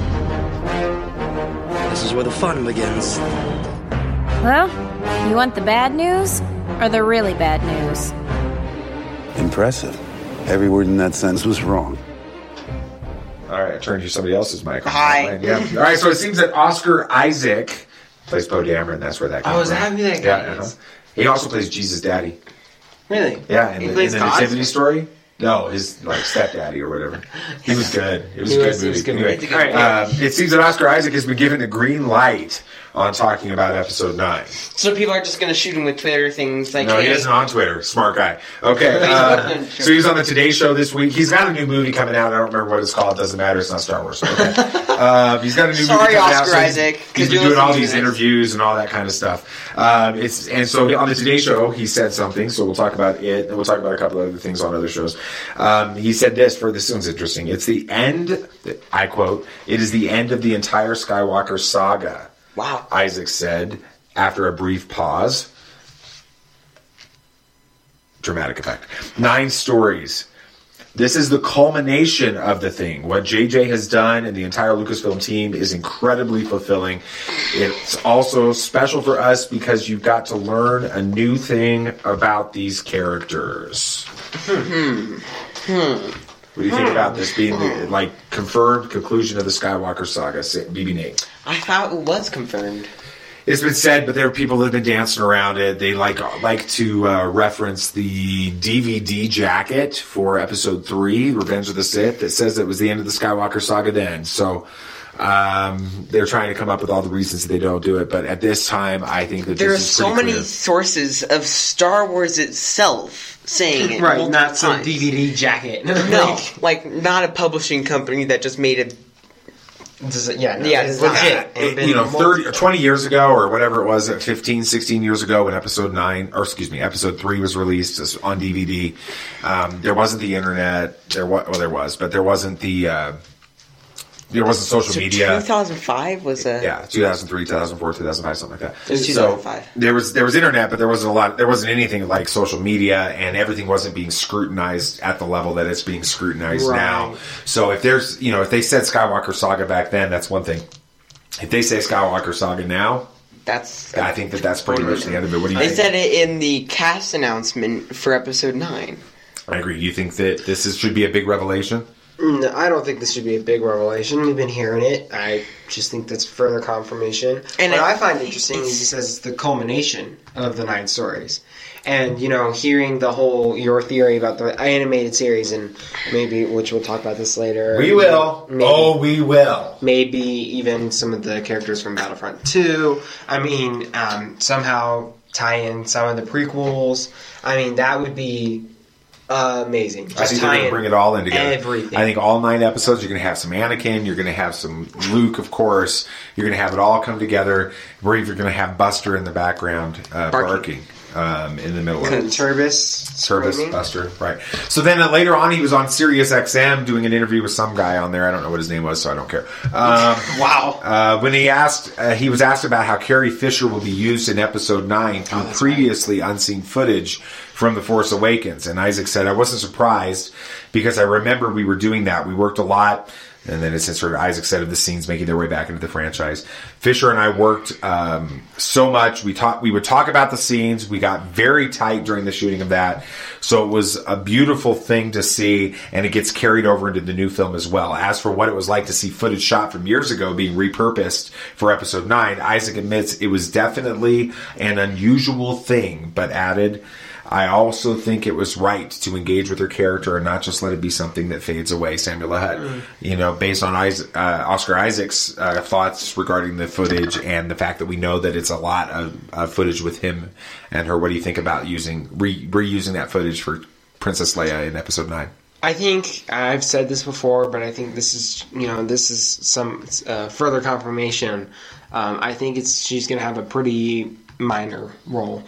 This is where the fun begins. Well, you want the bad news or the really bad news? Impressive. Every word in that sentence was wrong. All right, I turned you somebody else's mic. Hi. Yeah. All right, so it seems that Oscar Isaac plays Poe Dameron. That's where that came from. Oh, is that who that guy is? He also plays Jesus' daddy. Really? Yeah, in the Nativity Story. No, his stepdaddy or whatever. He was good. It was a good movie. Anyway, all right, it seems that Oscar Isaac has been given the green light on talking about episode 9. So people are just going to shoot him with Twitter things like... No, he isn't on Twitter. Smart guy. Okay, so he's on the Today Show this week. He's got a new movie coming out. I don't remember what it's called. It doesn't matter. It's not Star Wars. Okay. He's got a new movie coming out. Oscar Isaac. He's been doing all these interviews and all that kind of stuff. And so on the Today Show, he said something. So we'll talk about it, and we'll talk about a couple of other things on other shows. He said this, this one's interesting. It's the end, I quote, "It is the end of the entire Skywalker saga." Wow. Isaac said after a brief pause. Dramatic effect. 9 stories. This is the culmination of the thing. What JJ has done and the entire Lucasfilm team is incredibly fulfilling. It's also special for us because you've got to learn a new thing about these characters. What do you think about this being the confirmed conclusion of the Skywalker saga, BB Nate? I thought it was confirmed. It's been said, but there are people that have been dancing around it. They like to reference the DVD jacket for Episode 3, Revenge of the Sith, that says it was the end of the Skywalker saga then. So they're trying to come up with all the reasons that they don't do it. But at this time, I think that there this are is so many clear. sources of Star Wars itself saying it. Right, not some DVD jacket. No, not a publishing company that just made it. It's legit. 30 or 20 years ago or whatever it was, 15, 16 years ago when Episode 3 was released on DVD, there wasn't the internet. There was, but there wasn't there wasn't social media. 2005 was 2003, 2004, 2005, something like that. It was 2005. So there was internet, but there wasn't anything like social media, and everything wasn't being scrutinized at the level that it's being scrutinized now. So if there's, if they said Skywalker Saga back then, that's one thing. If they say Skywalker Saga now, I think that's pretty much the end of it. What do you think? They said it in the cast announcement for Episode 9. I agree. You think that should be a big revelation? No, I don't think this should be a big revelation. We've been hearing it. I just think that's further confirmation. And what I find interesting is he says it's the culmination of the 9 stories. And, hearing your theory about the animated series, and maybe, which we'll talk about this later. We will. We will. Maybe even some of the characters from Battlefront 2. I mean, somehow tie in some of the prequels. I mean, that would be amazing. I think they're going to bring it all in together. Everything. I think all 9 episodes, you're going to have some Anakin, you're going to have some Luke, of course. You're going to have it all come together. Where you're going to have Buster in the background barking. In the middle of it. Turbis, Buster, right. So then later on, he was on Sirius XM doing an interview with some guy on there. I don't know what his name was, so I don't care. Wow. When he was asked about how Carrie Fisher will be used in Episode 9 through previously unseen footage from The Force Awakens. And Isaac said, I wasn't surprised because I remember we were doing that. We worked a lot. And then it's sort of Isaac said of the scenes making their way back into the franchise. Fisher and I worked so much. We would talk about the scenes. We got very tight during the shooting of that. So it was a beautiful thing to see, and it gets carried over into the new film as well. As for what it was like to see footage shot from years ago being repurposed for Episode 9, Isaac admits it was definitely an unusual thing, but added, I also think it was right to engage with her character and not just let it be something that fades away. Samuel L. Hutt, based on Oscar Isaac's thoughts regarding the footage and the fact that we know that it's a lot of footage with him and her. What do you think about reusing that footage for Princess Leia in Episode 9? I think I've said this before, but I think this is some further confirmation. I think she's going to have a pretty minor role.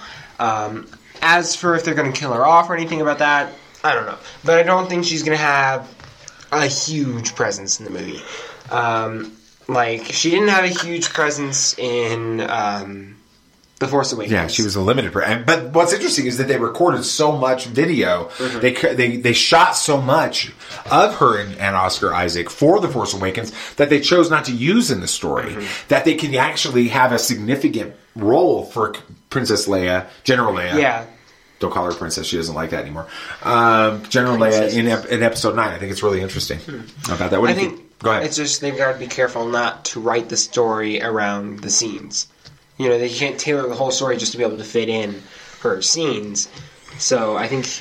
As for if they're going to kill her off or anything about that, I don't know. But I don't think she's going to have a huge presence in the movie. She didn't have a huge presence in The Force Awakens. Yeah, she was a limited person. But what's interesting is that they recorded so much video. Mm-hmm. They shot so much of her and Oscar Isaac for The Force Awakens that they chose not to use in the story. Mm-hmm. That they can actually have a significant role for Princess Leia, General Leia. Yeah. Don't call her princess. She doesn't like that anymore. General Leia in Episode 9. I think it's really interesting about that. What do you think? Go ahead. It's just they've got to be careful not to write the story around the scenes. They can't tailor the whole story just to be able to fit in her scenes. So I think,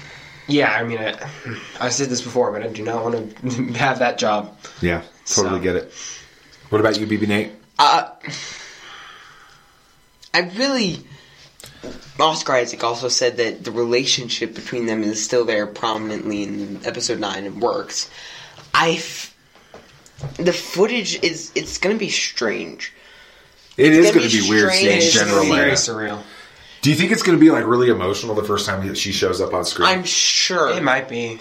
I said this before, but I do not want to have that job. Yeah, totally get it. What about you, BB Nate? Oscar Isaac also said that the relationship between them is still there prominently in Episode 9 and works. The footage it's going to be strange. It is going to be weird seeing General Leia. Very surreal. Do you think it's going to be really emotional the first time she shows up on screen? I'm sure. It might be.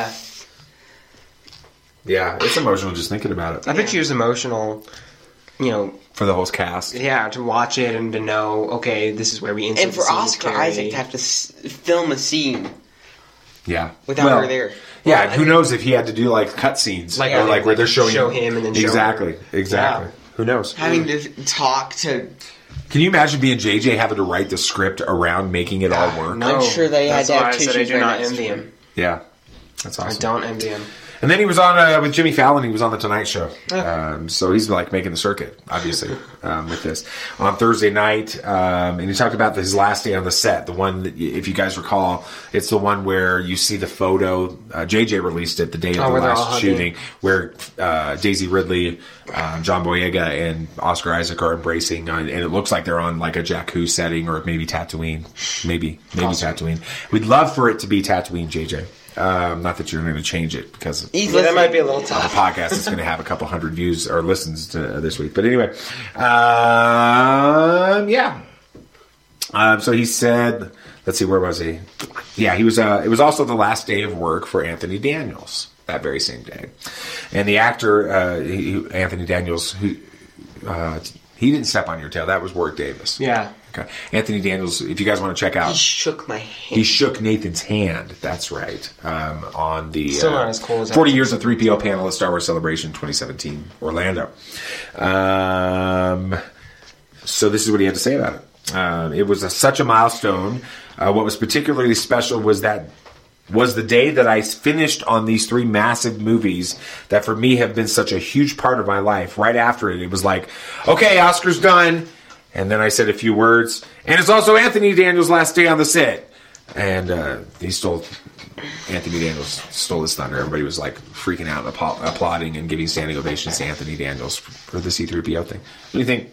Yeah, it's emotional just thinking about it. I bet she was emotional, for the whole cast. Yeah, to watch it and to know, okay, this is where we insert. And for Oscar Isaac to have to film a scene Yeah. Without her there. Yeah, Well, who knows if he had to do like cutscenes, like where they're showing him and then exactly. Yeah. Who knows? Having to talk to. Can you imagine being JJ having to write the script around making it all work? I'm sure they had to have tissues. I do not right next envy to him. Yeah, that's awesome. I don't envy him. And then he was on with Jimmy Fallon. He was on the Tonight Show, so he's like making the circuit, obviously, with this on Thursday night. And he talked about his last day on the set. The one that, if you guys recall, it's the one where you see the photo. JJ released it the day of the last shooting, where Daisy Ridley, John Boyega, and Oscar Isaac are embracing, and it looks like they're on like a Jakku setting or maybe Tatooine, maybe Tatooine. We'd love for it to be Tatooine, JJ. Not that you're going to change it because that might be a little tough. The podcast is going to have a couple hundred views or listens this week. But anyway, so he said, let's see, where was he? Yeah, he was. It was also the last day of work for Anthony Daniels that very same day, and the actor Anthony Daniels, who he didn't step on your tail. That was Warwick Davis. Yeah. Okay. Anthony Daniels, if you guys want to check out... He shook my hand. He shook Nathan's hand, that's right, on the Still not as cool as 40 Years of 3PO panel at Star Wars Celebration 2017, Orlando. So this is what he had to say about it. It was such a milestone. What was particularly special was the day that I finished on these 3 massive movies that for me have been such a huge part of my life. Right after it was like, okay, Oscar's done. And then I said a few words. And it's also Anthony Daniels' last day on the set. And Anthony Daniels stole his thunder. Everybody was like freaking out and applauding and giving standing ovations to Anthony Daniels for the C-3PO thing. What do you think?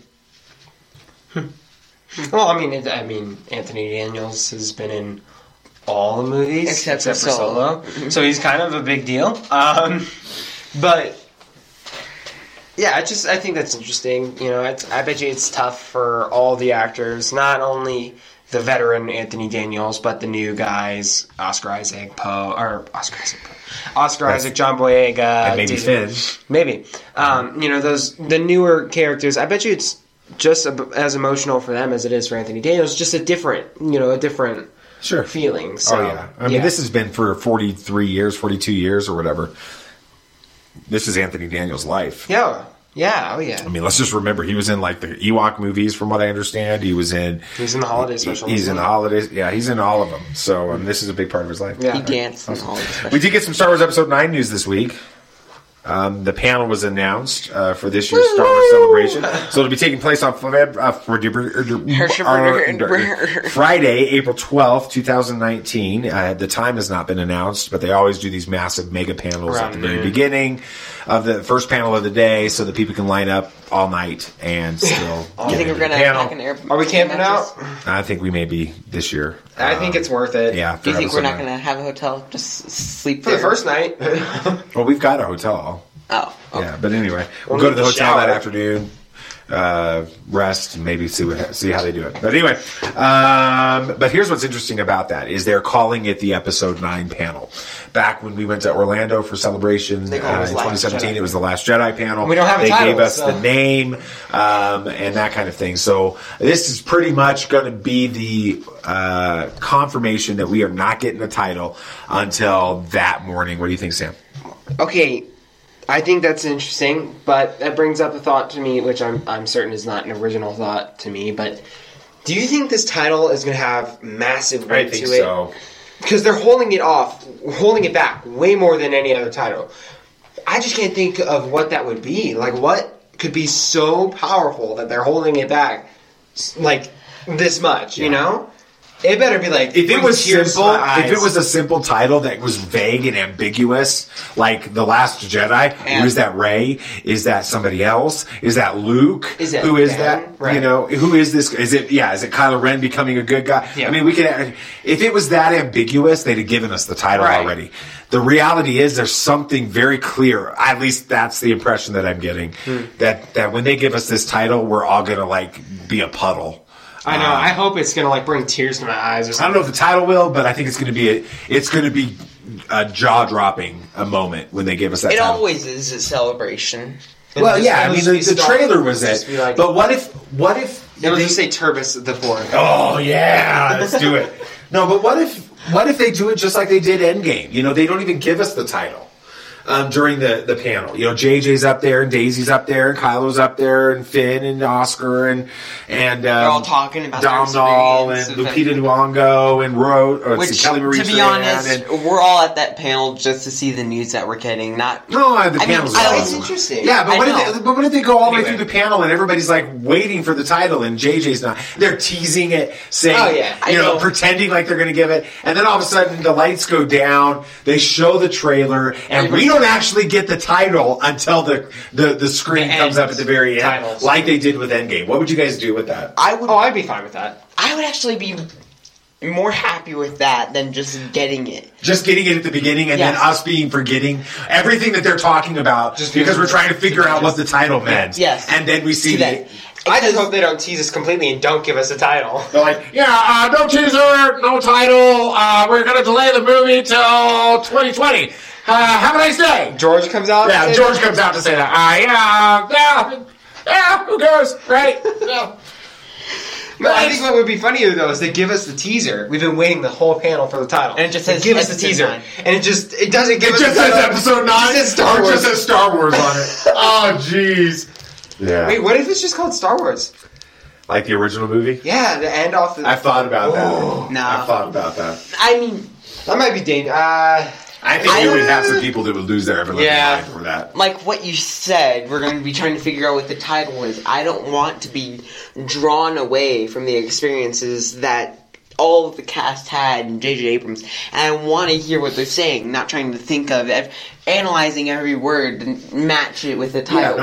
Well, I mean, Anthony Daniels has been in all the movies except for Solo. So he's kind of a big deal. But yeah, I think that's interesting. You know, I bet you it's tough for all the actors, not only the veteran Anthony Daniels, but the new guys, Oscar Isaac, John Boyega, and maybe Finn. Maybe. You know, the newer characters. I bet you it's just as emotional for them as it is for Anthony Daniels. Just a different feeling. So, I mean, this has been for 42 years or whatever. This is Anthony Daniels' life. Yeah. Oh, yeah. I mean, let's just remember, he was in, like, the Ewok movies, from what I understand. He's in the holiday special. He's in the holidays. Yeah, he's in all of them. So, this is a big part of his life. Yeah. He danced in all of them. We did get some Star Wars Episode 9 news this week. The panel was announced for this year's Star Wars Celebration. So it'll be taking place on Friday, April 12th, 2019. The time has not been announced, but they always do these massive mega panels at the very beginning of the first panel of the day so that people can line up all night and still Do you think we're going to have an airport? Are we camping out? I think we may be this year. I think it's worth it. Yeah. Do you think we're not going to have a hotel? Just sleep for there? the first night. Well, we've got a hotel. Oh. Okay. Yeah, but anyway, we'll go to the hotel that afternoon, rest, and maybe see how they do it. But anyway, but here's what's interesting about that is they're calling it the Episode 9 panel. Back when we went to Orlando for Celebration in 2017, it was the Last Jedi panel. We don't have a title. They gave us the name and that kind of thing. So this is pretty much going to be the confirmation that we are not getting a title until that morning. What do you think, Sam? Okay. I think that's interesting, but that brings up a thought to me, which I'm certain is not an original thought to me, but do you think this title is going to have massive weight to it? I think so. Because they're holding it back way more than any other title. I just can't think of what that would be. Like, what could be so powerful that they're holding it back like this much, you know? It better be like if it was a simple title that was vague and ambiguous, like The Last Jedi. Who is that? Rey? Is that somebody else? Is that Luke? Who is that? Right. You know, who is this? Is it Kylo Ren becoming a good guy? Yeah. I mean, we could. If it was that ambiguous, they'd have given us the title already. The reality is, there's something very clear. At least that's the impression that I'm getting. That when they give us this title, we're all gonna be a puddle. I know. I hope it's going to bring tears to my eyes or something. I don't know if the title will, but I think it's going to be a jaw-dropping moment when they give us that title. It always is a celebration. Well, yeah. I mean, the trailer was it. But what if it'll just say Turbis the Fourth? Oh yeah, let's do it. No, but what if What if they do it just like they did Endgame? You know, they don't even give us the title. During the panel, you know, JJ's up there and Daisy's up there and Kylo's up there and Finn and Oscar and they're all talking about Domhnall and Lupita Nyong'o and Kelly Marie. To be honest, we're all at that panel just to see the news that we're getting. The panel's it's interesting. Yeah, but what if they go all the way through the panel and everybody's like waiting for the title and JJ's not? They're teasing it, saying, pretending like they're going to give it, and then all of a sudden the lights go down. They show the trailer, and we don't actually get the title until the screen comes up at the very end, like they did with Endgame. What would you guys do with that? I'd be fine with that. I would actually be more happy with that than just getting it. Just getting it at the beginning and then us forgetting everything that they're talking about just because we're trying to figure out what the title meant. Yes. And then we see that. I just hope they don't tease us completely and don't give us a title. They're like, no teaser, no title. We're going to delay the movie till 2020. Have a nice day. George comes out. Yeah, George comes out to say that. Who cares, right? Yeah. But I think what would be funnier though is they give us the teaser. We've been waiting the whole panel for the title, and it just says give us the teaser, and it doesn't give us. It just says Episode 9. It says Star Wars. It just says Star Wars on it. Oh, jeez. Yeah. Wait, what if it's just called Star Wars? Like the original movie? Yeah, the end off the. I thought about that. No, I thought about that. I mean, that might be dangerous. I think you would have some people that would lose their everlasting mind for that. Like what you said, we're going to be trying to figure out what the title is. I don't want to be drawn away from the experiences that all of the cast had in J.J. Abrams, and I want to hear what they're saying, not trying to think of analyzing every word and match it with the title.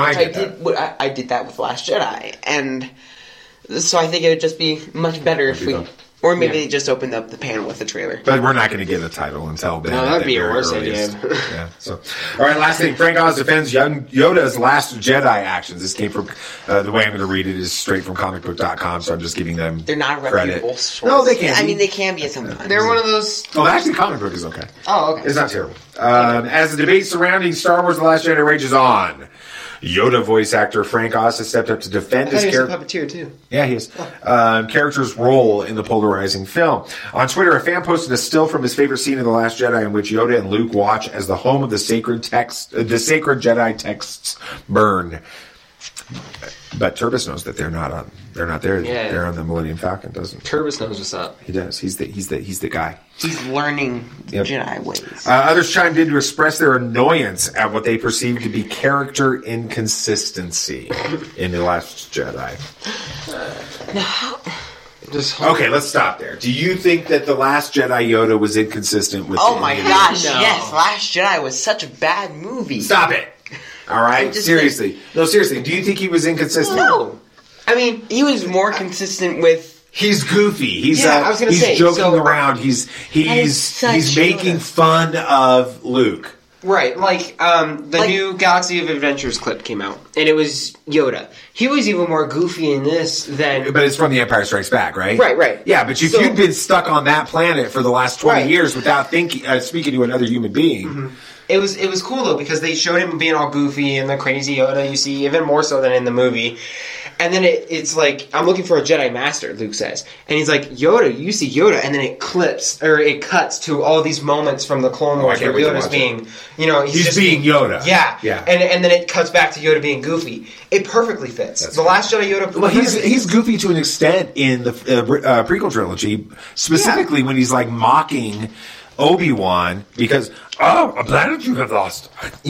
I did that with Last Jedi, and so I think it would just be much better if we... Or maybe they just opened up the panel with the trailer. But we're not going to get a title until then. No, that'd be a worse idea. Yeah. So, all right, last thing. Frank Oz defends young Yoda's Last Jedi actions. This came from, the way I'm going to read it is straight from comicbook.com, so I'm just giving them They're not credit. reputable sources. No, they can't. I mean, they can be sometimes. They're one of those... Oh, actually, comic book is okay. Oh, okay. It's not terrible. As the debate surrounding Star Wars The Last Jedi rages on, Yoda voice actor Frank Oz has stepped up to defend his character. He's a puppeteer, too. Yeah, he is. Character's role in the polarizing film. On Twitter, a fan posted a still from his favorite scene in The Last Jedi in which Yoda and Luke watch as the home of the sacred Jedi texts burn. But Turbis knows that they're not there. Yeah. They're on the Millennium Falcon, doesn't Turbis knows what's up. He does. He's the guy. He's learning the Jedi ways. Others chimed in to express their annoyance at what they perceive to be character inconsistency in The Last Jedi. Okay, let's stop there. Do you think that The Last Jedi Yoda was inconsistent with... Oh my gosh, yes. Last Jedi was such a bad movie. Stop it. All right? Seriously. No, seriously. Do you think he was inconsistent? No. I mean, he was more consistent with... He's goofy. He's he's joking around. He's making fun of Luke. Right, like the new Galaxy of Adventures clip came out, and it was Yoda. He was even more goofy in this than... But it's from The Empire Strikes Back, right? Right. Yeah, but if you've been stuck on that planet for the last 20 years without speaking to another human being... Mm-hmm. It was cool, though, because they showed him being all goofy and the crazy Yoda you see, even more so than in the movie. And then it's like, I'm looking for a Jedi Master, Luke says. And he's like, Yoda, you see Yoda. And then it cuts to all these moments from the Clone Wars where Yoda's being, he's being Yoda. Yeah. And then it cuts back to Yoda being goofy. It perfectly fits. The Last Jedi Yoda... Well, he's goofy to an extent in the prequel trilogy, specifically when he's like mocking Obi-Wan because... Oh, a planet you have lost.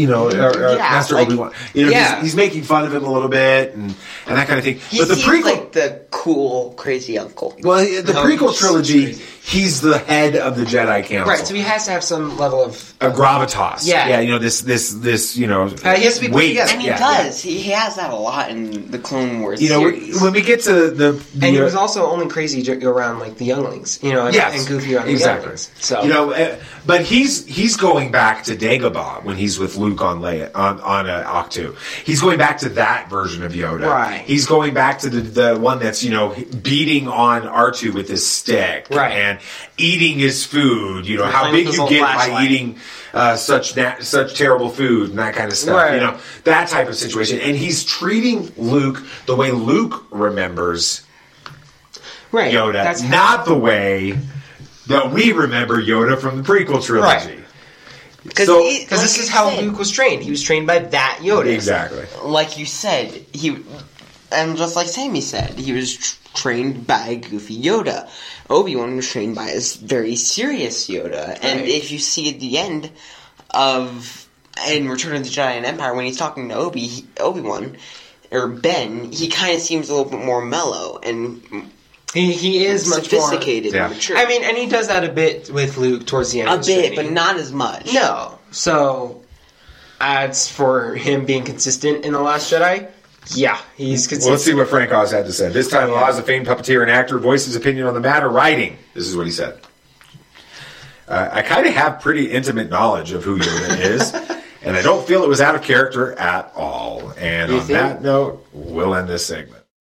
Master Obi-Wan. He's making fun of him a little bit and that kind of thing. But the prequel, like the cool, crazy uncle. Well, the prequel trilogy, he's the head of the Jedi Council. Right, so he has to have some level of gravitas. Yeah. Yeah, this he has to be weight. And he does. He has that a lot in the Clone Wars series. When we get to the and he was also only crazy around like the younglings, and goofy around the younglings. So but he's going back to Dagobah when he's with Luke on Ahch-To. He's going back to that version of Yoda. Right. He's going back to the one that's beating on R2 with his stick. Right. And eating his food. How big you get by eating such terrible food and that kind of stuff. Right. That type of situation. And he's treating Luke the way Luke remembers Yoda, not the way But we remember Yoda from the prequel trilogy. Right. Because this is how Luke was trained. He was trained by that Yoda. Exactly. Like you said, and just like Sammy said, he was trained by Goofy Yoda. Obi-Wan was trained by a very serious Yoda. Right. And if you see at the end of in Return of the Jedi and Empire, when he's talking to Obi-Wan, or Ben, he kind of seems a little bit more mellow and he is much sophisticated more, and mature. I mean, and he does that a bit with Luke towards the end. A bit, but not as much. No. So, as for him being consistent in The Last Jedi, yeah, he's consistent. Well, let's see what Frank Oz had to say. This time, Oz, a famed puppeteer and actor, voiced his opinion on the matter, writing. This is what he said. I kind of have pretty intimate knowledge of who Yoda is, and I don't feel it was out of character at all. And on that note, we'll end this segment.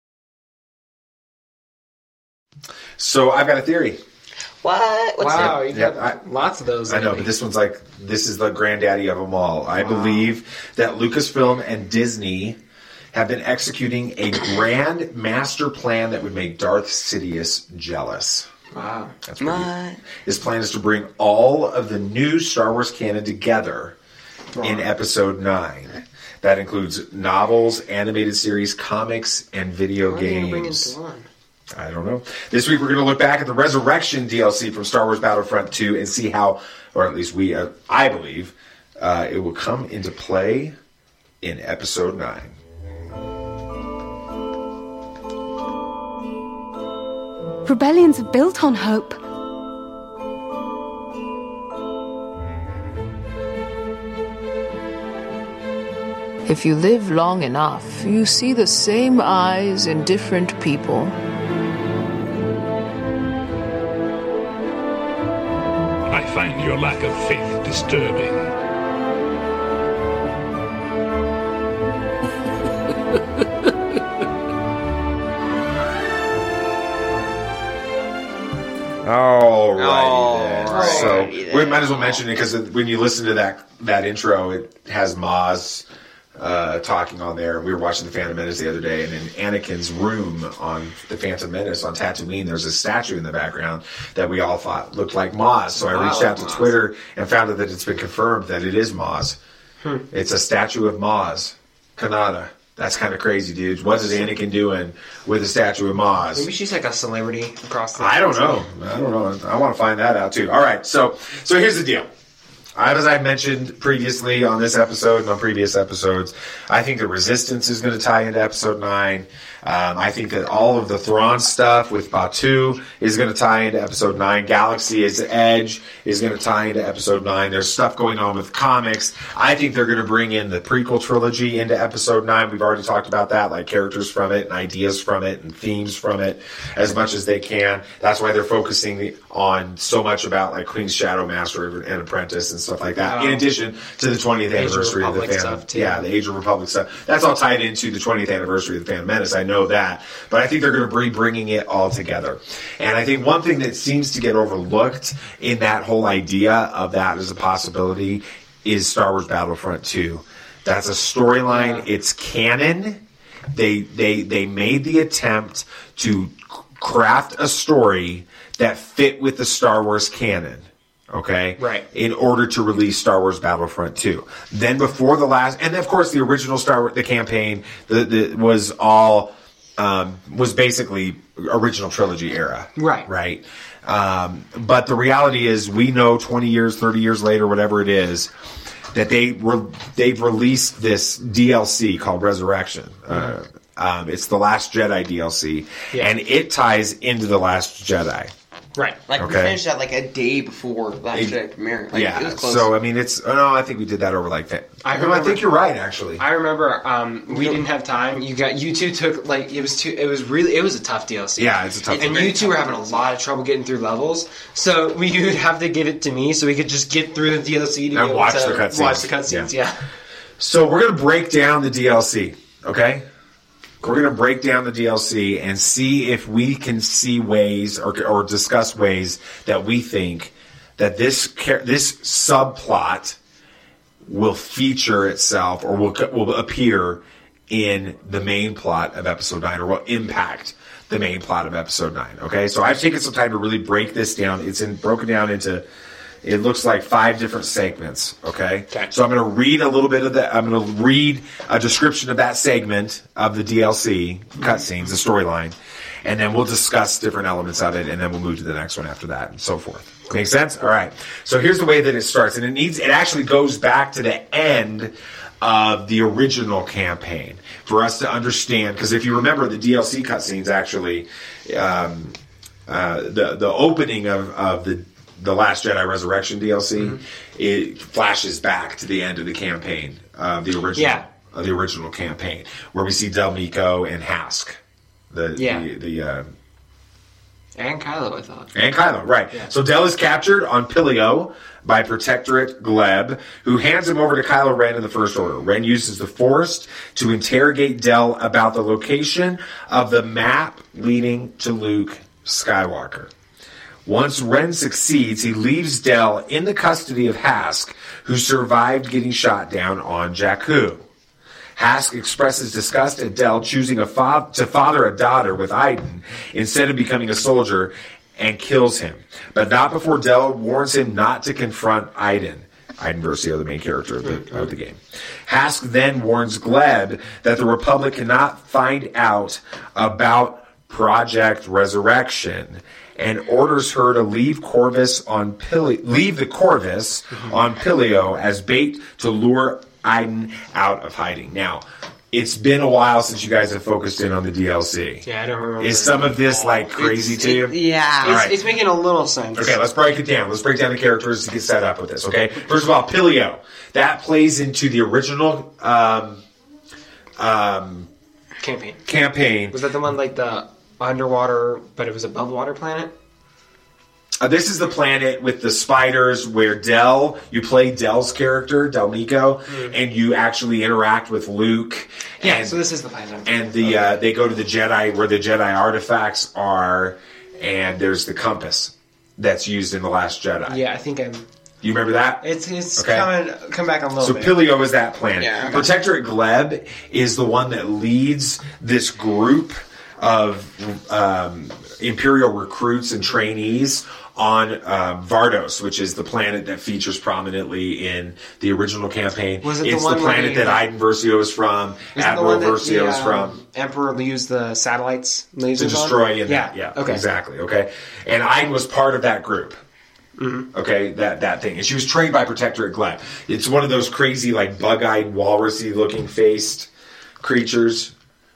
So I've got a theory. What? Wow, you've got lots of those. I know, but this one's like, this is the granddaddy of them all. I believe that Lucasfilm and Disney have been executing a grand master plan that would make Darth Sidious jealous. Wow. That's pretty. His plan is to bring all of the new Star Wars canon together in Episode 9. That includes novels, animated series, comics, and video games. I don't know. This week we're going to look back at the Resurrection DLC from Star Wars Battlefront 2 and see how, or at least I believe, it will come into play in Episode 9. Rebellions are built on hope. If you live long enough, you see the same eyes in different people. I find your lack of faith disturbing. Alrighty then. So we might as well mention it because when you listen to that intro, it has Maz talking on there. We were watching The Phantom Menace the other day, and in Anakin's room on The Phantom Menace on Tatooine, there's a statue in the background that we all thought looked like Maz. So I reached out to Twitter and found out that it's been confirmed that it is Maz. It's a statue of Maz Kanata. That's kind of crazy, dude. What is Anakin doing with a statue of Maz? Maybe she's like a celebrity across the... I don't know. I want to find that out, too. All right, so here's the deal. As I mentioned previously on this episode and on previous episodes, I think the Resistance is going to tie into Episode 9. I think that all of the Thrawn stuff with Batuu is going to tie into Episode 9. Galaxy's Edge is going to tie into Episode 9. There's stuff going on with comics. I think they're going to bring in the prequel trilogy into Episode 9. We've already talked about that, like characters from it and ideas from it and themes from it as much as they can. That's why they're focusing on so much about like Queen's Shadow Master and Apprentice and stuff like that. In addition to the 20th anniversary of the Phantom. The Age of Republic stuff. That's all tied into the 20th anniversary of the Phantom Menace. I know that, but I think they're going to be bringing it all together. And I think one thing that seems to get overlooked in that whole idea of that as a possibility is Star Wars Battlefront 2. That's a storyline. It's canon. They made the attempt to craft a story that fit with the Star Wars canon. Okay? Right. In order to release Star Wars Battlefront 2. Then before the last, and of course the original Star Wars, the campaign, was all, was basically original trilogy era. Right. Right. But the reality is we know 20 years, 30 years later, whatever it is, that they've released this DLC called Resurrection. It's the Last Jedi DLC. Yeah. And it ties into the Last Jedi. Right. Like, we finished that like a day before Last Jedi premiere. Like, yeah. It was close. So, I mean, I think we did that over like that. I think you're right, actually. I remember we didn't have time. You two took, like, it was a tough DLC. Yeah, it's a tough DLC. And you two were having a lot of trouble getting through levels. So, you would have to give it to me so we could just get through the DLC to watch the cutscenes. Watch the cutscenes, yeah. So, we're going to break down the DLC, okay? We're going to break down the DLC and see if we can see ways or discuss ways that we think that this subplot will feature itself or will appear in the main plot of Episode 9 or will impact the main plot of episode 9. Okay, so I've taken some time to really break this down. It's broken down into, it looks like 5 different segments. Okay, so I'm going to read a little bit of that. I'm going to read a description of that segment of the DLC cutscenes, the storyline, and then we'll discuss different elements of it, and then we'll move to the next one after that, and so forth. Make sense? All right. So here's the way that it starts, and it actually goes back to the end of the original campaign for us to understand. Because if you remember, the DLC cutscenes actually, the opening of the Last Jedi Resurrection DLC, it flashes back to the end of the campaign, the original campaign, where we see Del Meeko and Hask. And Kylo, I thought. And Kylo, right. Yeah. So Del is captured on Pilio by Protectorate Gleb, who hands him over to Kylo Ren in the First Order. Ren uses the Force to interrogate Del about the location of the map leading to Luke Skywalker. Once Ren succeeds, he leaves Del in the custody of Hask, who survived getting shot down on Jakku. Hask expresses disgust at Del choosing to father a daughter with Iden instead of becoming a soldier, and kills him. But not before Del warns him not to confront Iden. Iden Versio, the main character of the game. Hask then warns Gleb that the Republic cannot find out about Project Resurrection, and orders her to leave the Corvus on Pilio as bait to lure Iden out of hiding. Now, it's been a while since you guys have focused in on the DLC. Yeah, I don't remember. Is some of this like crazy to you? Yeah, it's making a little sense. Okay, let's break it down. Let's break down the characters to get set up with this, okay? First of all, Pilio. That plays into the original campaign. Was that the one like the underwater, but it was above water planet? This is the planet with the spiders where you play Del's character, Del Meeko, and you actually interact with Luke. Yeah, so this is the planet. And they go to the Jedi, where the Jedi artifacts are, and there's the compass that's used in The Last Jedi. Yeah, I think You remember that? It's okay. come back a little bit. So Pilio is that planet. Yeah, okay. Protectorate Gleb is the one that leads this group of Imperial recruits and trainees on Vardos, which is the planet that features prominently in the original campaign. It's the planet that Iden Versio is from, Admiral Versio is from. Emperor used the satellites to destroy in that. Yeah, okay. Exactly. Okay, and Iden was part of that group. Mm-hmm. Okay, that thing. And she was trained by Protectorate Gleb. It's one of those crazy, like, bug-eyed, walrusy looking faced creatures.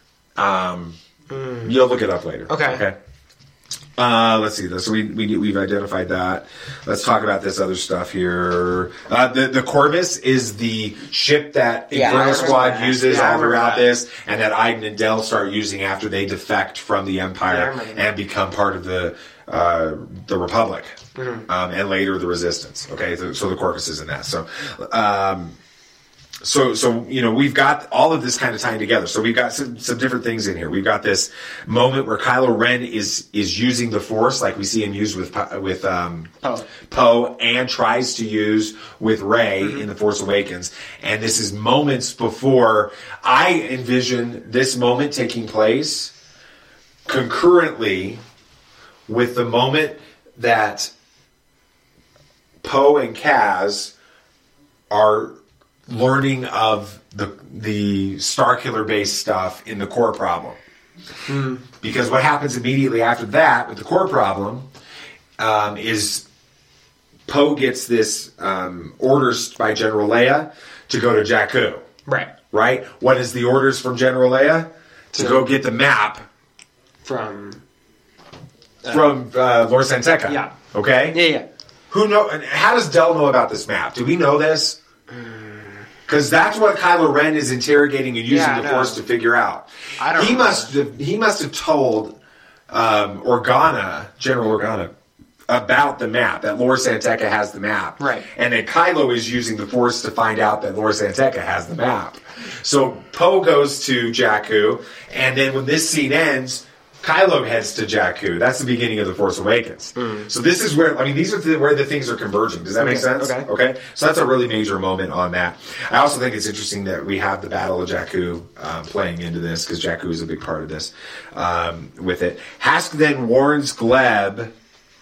You'll look it up later. Okay. Let's see this. So we've identified that. Let's talk about this other stuff here. The Corvus is the ship that Inferno Squad uses all throughout this, and that Iden and Del start using after they defect from the Empire and become part of the Republic, and later the Resistance. Okay, so the Corvus is in that. So we've got all of this kind of tying together. So we've got some different things in here. We've got this moment where Kylo Ren is using the Force, like we see him use with Poe, and tries to use with Rey in The Force Awakens. And this is moments before. I envision this moment taking place concurrently with the moment that Poe and Kaz are learning of the Starkiller based stuff in the core problem. Because what happens immediately after that with the core problem is Poe gets this orders by General Leia to go to Jakku. Right? What is the orders from General Leia? To go get the map from Lord Santeca. Yeah. Okay? Yeah. Who know? And how does Del know about this map? Do we know this? Because that's what Kylo Ren is interrogating and using the Force to figure out. He must have told Organa, General Organa, about the map, that Lord Santeca has the map. Right. And then Kylo is using the Force to find out that Lord Santeca has the map. So Poe goes to Jakku, and then when this scene ends, Kylo heads to Jakku. That's the beginning of The Force Awakens. So this is where, these are where the things are converging. Does that make sense? Okay. So that's a really major moment on that. I also think it's interesting that we have the Battle of Jakku playing into this, because Jakku is a big part of this with it. Hask then warns Gleb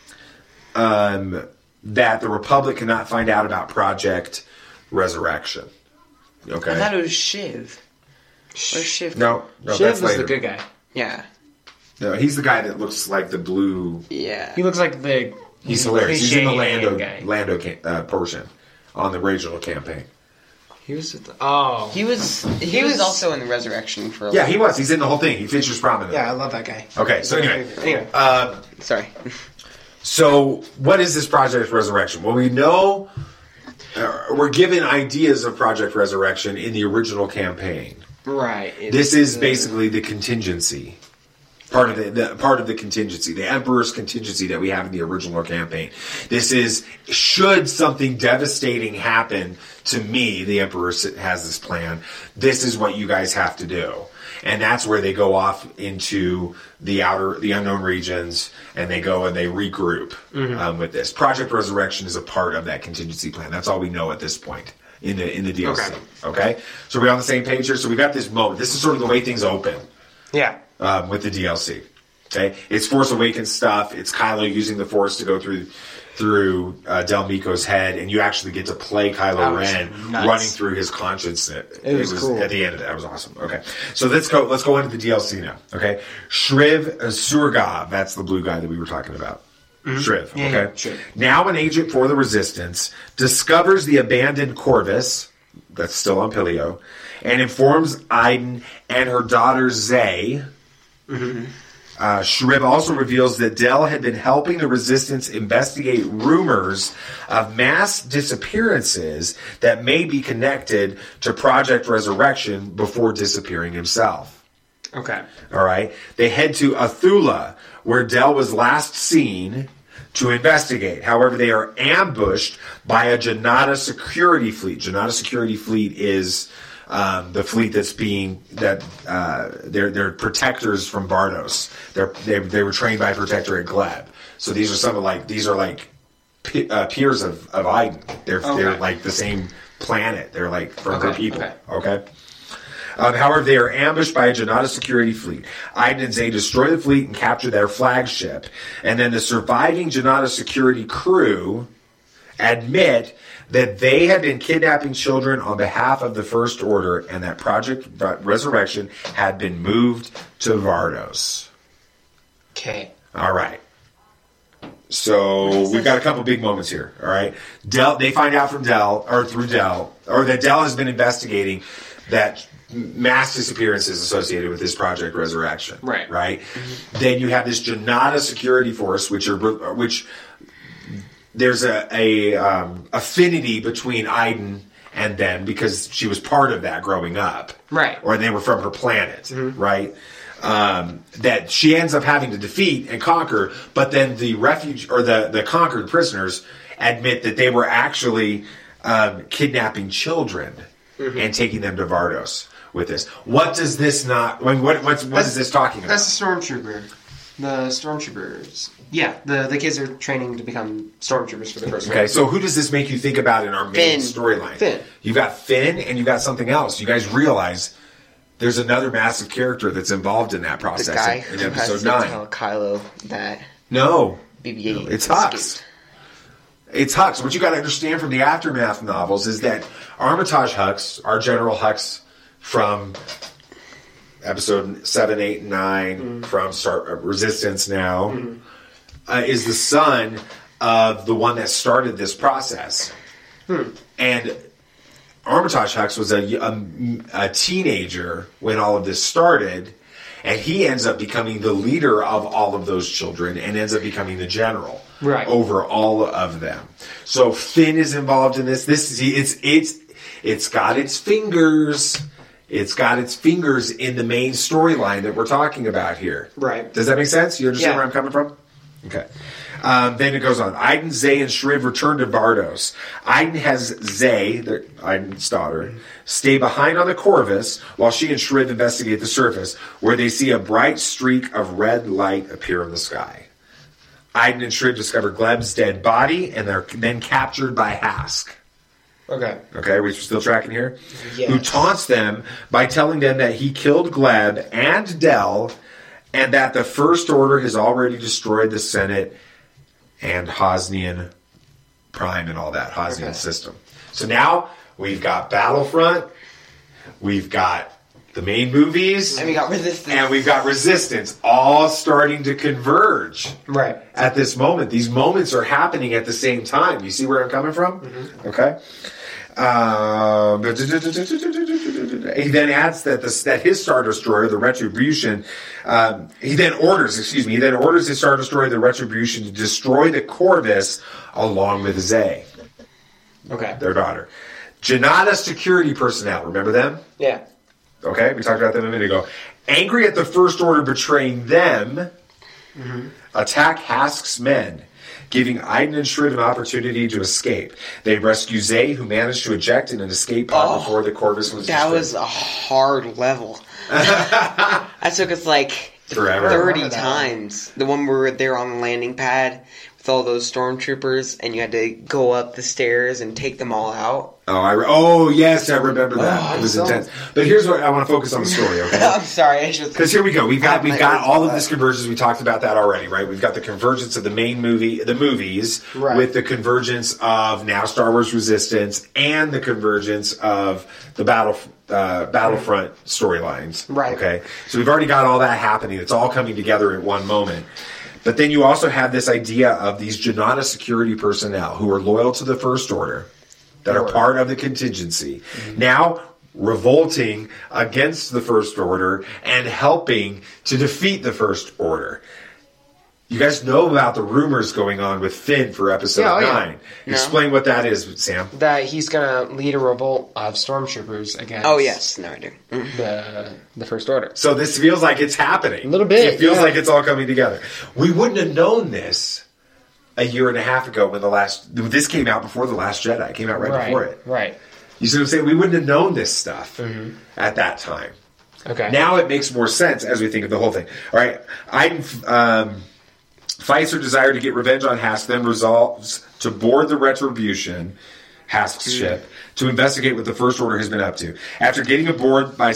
that the Republic cannot find out about Project Resurrection. Okay. I thought it was Shiv. Where's Shiv? No, Shiv that's is later. the good guy. Yeah. No, he's the guy that looks like the blue. Yeah. He looks like the. He's hilarious. He's in the guy. Lando portion on the original campaign. He was. He was also in the Resurrection for a Yeah, he was. He's in the whole thing. He features prominently. Yeah, I love that guy. Okay, so anyway. Sorry. So, what is this Project Resurrection? Well, we know we're given ideas of Project Resurrection in the original campaign. Right. This is basically the contingency. Part of the contingency, the Emperor's contingency that we have in the original campaign. This is, should something devastating happen to me, the Emperor has this plan, this is what you guys have to do. And that's where they go off into the unknown regions, and they go and they regroup with this. Project Resurrection is a part of that contingency plan. That's all we know at this point in the DLC. Okay? So we're on the same page here. So we got this moment. This is sort of the way things open. Yeah. With the DLC. Okay? It's Force Awakens stuff. It's Kylo using the Force to go through Del Meeko's head, and you actually get to play Kylo Ren running through his conscience. It was cool. At the end of that was awesome. Okay. So let's go into the DLC now. Okay. Shriv Surgav, that's the blue guy that we were talking about. Shriv, okay? Yeah, sure. Now an agent for the Resistance, discovers the abandoned Corvus, that's still on Pilio, and informs Iden and her daughter Zay. Shriv also reveals that Del had been helping the Resistance investigate rumors of mass disappearances that may be connected to Project Resurrection before disappearing himself. Okay. All right. They head to Athula, where Del was last seen, to investigate. However, they are ambushed by a Janata security fleet. Janata security fleet is the fleet that's they're protectors from Bardos. They were trained by Protector at Gleb. So these are peers of Iden. They're like the same planet. They're like from her people. Okay. However, they are ambushed by a Janata security fleet. Iden and Zay destroy the fleet and capture their flagship. And then the surviving Janata security crew admit that they had been kidnapping children on behalf of the First Order, and that Project Resurrection had been moved to Vardos. Okay. All right. So we've got a couple big moments here. All right. They find out from that Del has been investigating that mass disappearances associated with this Project Resurrection. Right. Right. Then you have this Janata security force, which there's a affinity between Iden and them because she was part of that growing up. Right. Or they were from her planet. Right. That she ends up having to defeat and conquer, but then the the conquered prisoners admit that they were actually kidnapping children and taking them to Vardos with this. What does this not... what is this talking about? That's the Stormtrooper. The Stormtroopers. Yeah, the kids are training to become Stormtroopers for the first time. Okay, so who does this make you think about in our main storyline? Finn. You've got Finn and you've got something else. You guys realize there's another massive character that's involved in that process. The guy in who episode has 9. to tell Kylo that... No. BB-8 it's Hux. It's Hux. What you got to understand from the Aftermath novels is that Armitage Hux, our General Hux from episode 7, 8, and 9, from Resistance now, is the son of the one that started this process. And Armitage Hux was a teenager when all of this started, and he ends up becoming the leader of all of those children and ends up becoming the general over all of them. So Finn is involved in this. It's got its fingers. It's got its fingers in the main storyline that we're talking about here. Right. Does that make sense? You understand where I'm coming from? Okay. Then it goes on. Iden, Zay, and Shriv return to Vardos. Iden has Zay, Iden's daughter, stay behind on the Corvus while she and Shriv investigate the surface, where they see a bright streak of red light appear in the sky. Iden and Shriv discover Gleb's dead body, and they're then captured by Hask. Okay, we're still tracking here? Yes. Who taunts them by telling them that he killed Gleb and Del, and that the First Order has already destroyed the Senate and Hosnian Prime and all that, Hosnian system. So now we've got Battlefront, we've got the main movies, and we got Resistance, all starting to converge. Right. At this moment. These moments are happening at the same time. You see where I'm coming from? Mm-hmm. Okay. He then adds that his Star Destroyer, the Retribution, he then orders his Star Destroyer, the Retribution, to destroy the Corvus along with Zay. Okay. Their daughter. Janata security personnel, remember them? Yeah. Okay, we talked about them a minute ago. Angry at the First Order betraying them, attack Hask's men, giving Iden and Shriv an opportunity to escape. They rescue Zay, who managed to eject in an escape pod before the Corvus was destroyed. That was a hard level. That took us like forever. 30 times. The one where they're on the landing pad with all those stormtroopers, and you had to go up the stairs and take them all out. Yes, I remember that. It was intense. But here's what I want to focus on the story, okay? I'm sorry. Because here we go. We've got all of this convergence. We talked about that already, right? We've got the convergence of the movies, right, with the convergence of now Star Wars Resistance and the convergence of the Battlefront storylines. Right. Okay. So we've already got all that happening. It's all coming together at one moment. But then you also have this idea of these Janata security personnel who are loyal to the First Order, that are part of the contingency, now revolting against the First Order and helping to defeat the First Order. You guys know about the rumors going on with Finn for episode 9. No. Explain what that is, Sam. That he's going to lead a revolt of stormtroopers against... Oh, yes. No, I do. The First Order. So this feels like it's happening. A little bit. It feels like it's all coming together. We wouldn't have known this a year and a half ago when this came out before The Last Jedi. It came out right before it. Right. You see what I'm saying? We wouldn't have known this stuff at that time. Okay. Now it makes more sense as we think of the whole thing. All right. Iden fights her desire to get revenge on Hask, then resolves to board the Retribution, Hask's ship, to investigate what the First Order has been up to. After getting aboard by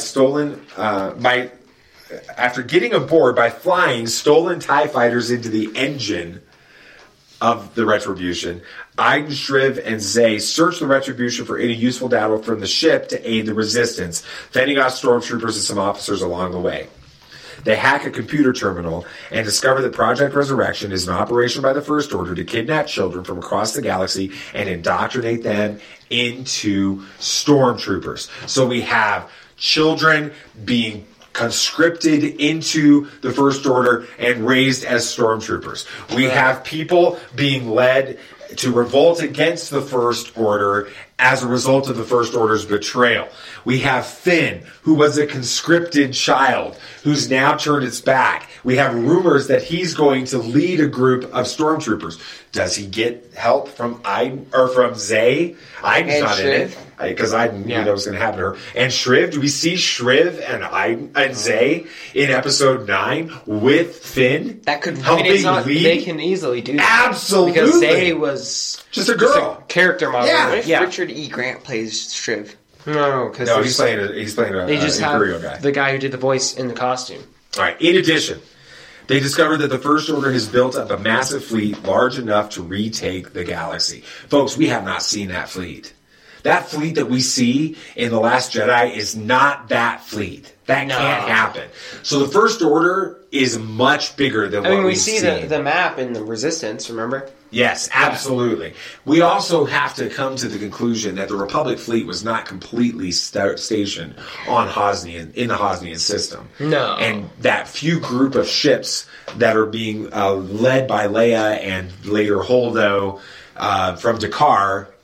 flying stolen TIE fighters into the engine of the Retribution, Iden, Shriv, and Zay search the Retribution for any useful data from the ship to aid the Resistance, fending off stormtroopers and some officers along the way. They hack a computer terminal and discover that Project Resurrection is an operation by the First Order to kidnap children from across the galaxy and indoctrinate them into stormtroopers. So we have children being conscripted into the First Order and raised as stormtroopers. We have people being led to revolt against the First Order as a result of the First Order's betrayal. We have Finn, who was a conscripted child, who's now turned its back. We have rumors that he's going to lead a group of stormtroopers. Does he get help from Iden or from Zay? Iden's not in it because Iden knew that was going to happen to her. And Shriv, do we see Shriv and Iden and Zay in episode 9 with Finn? That could help lead. They can easily do that. Absolutely, because Zay was just a girl, character model. What if Richard E. Grant plays Shriv? No, because he's playing a they just have Imperial guy. The guy who did the voice in the costume. All right. In addition, they discovered that the First Order has built up a massive fleet large enough to retake the galaxy. Folks, we have not seen that fleet. That fleet that we see in The Last Jedi is not that fleet. That can't happen. So the First Order is much bigger than what we see the map in the Resistance, remember? Yes, absolutely. We also have to come to the conclusion that the Republic fleet was not completely stationed on Hosnian, in the Hosnian system. No. And that few group of ships that are being led by Leia and later Holdo from Dakar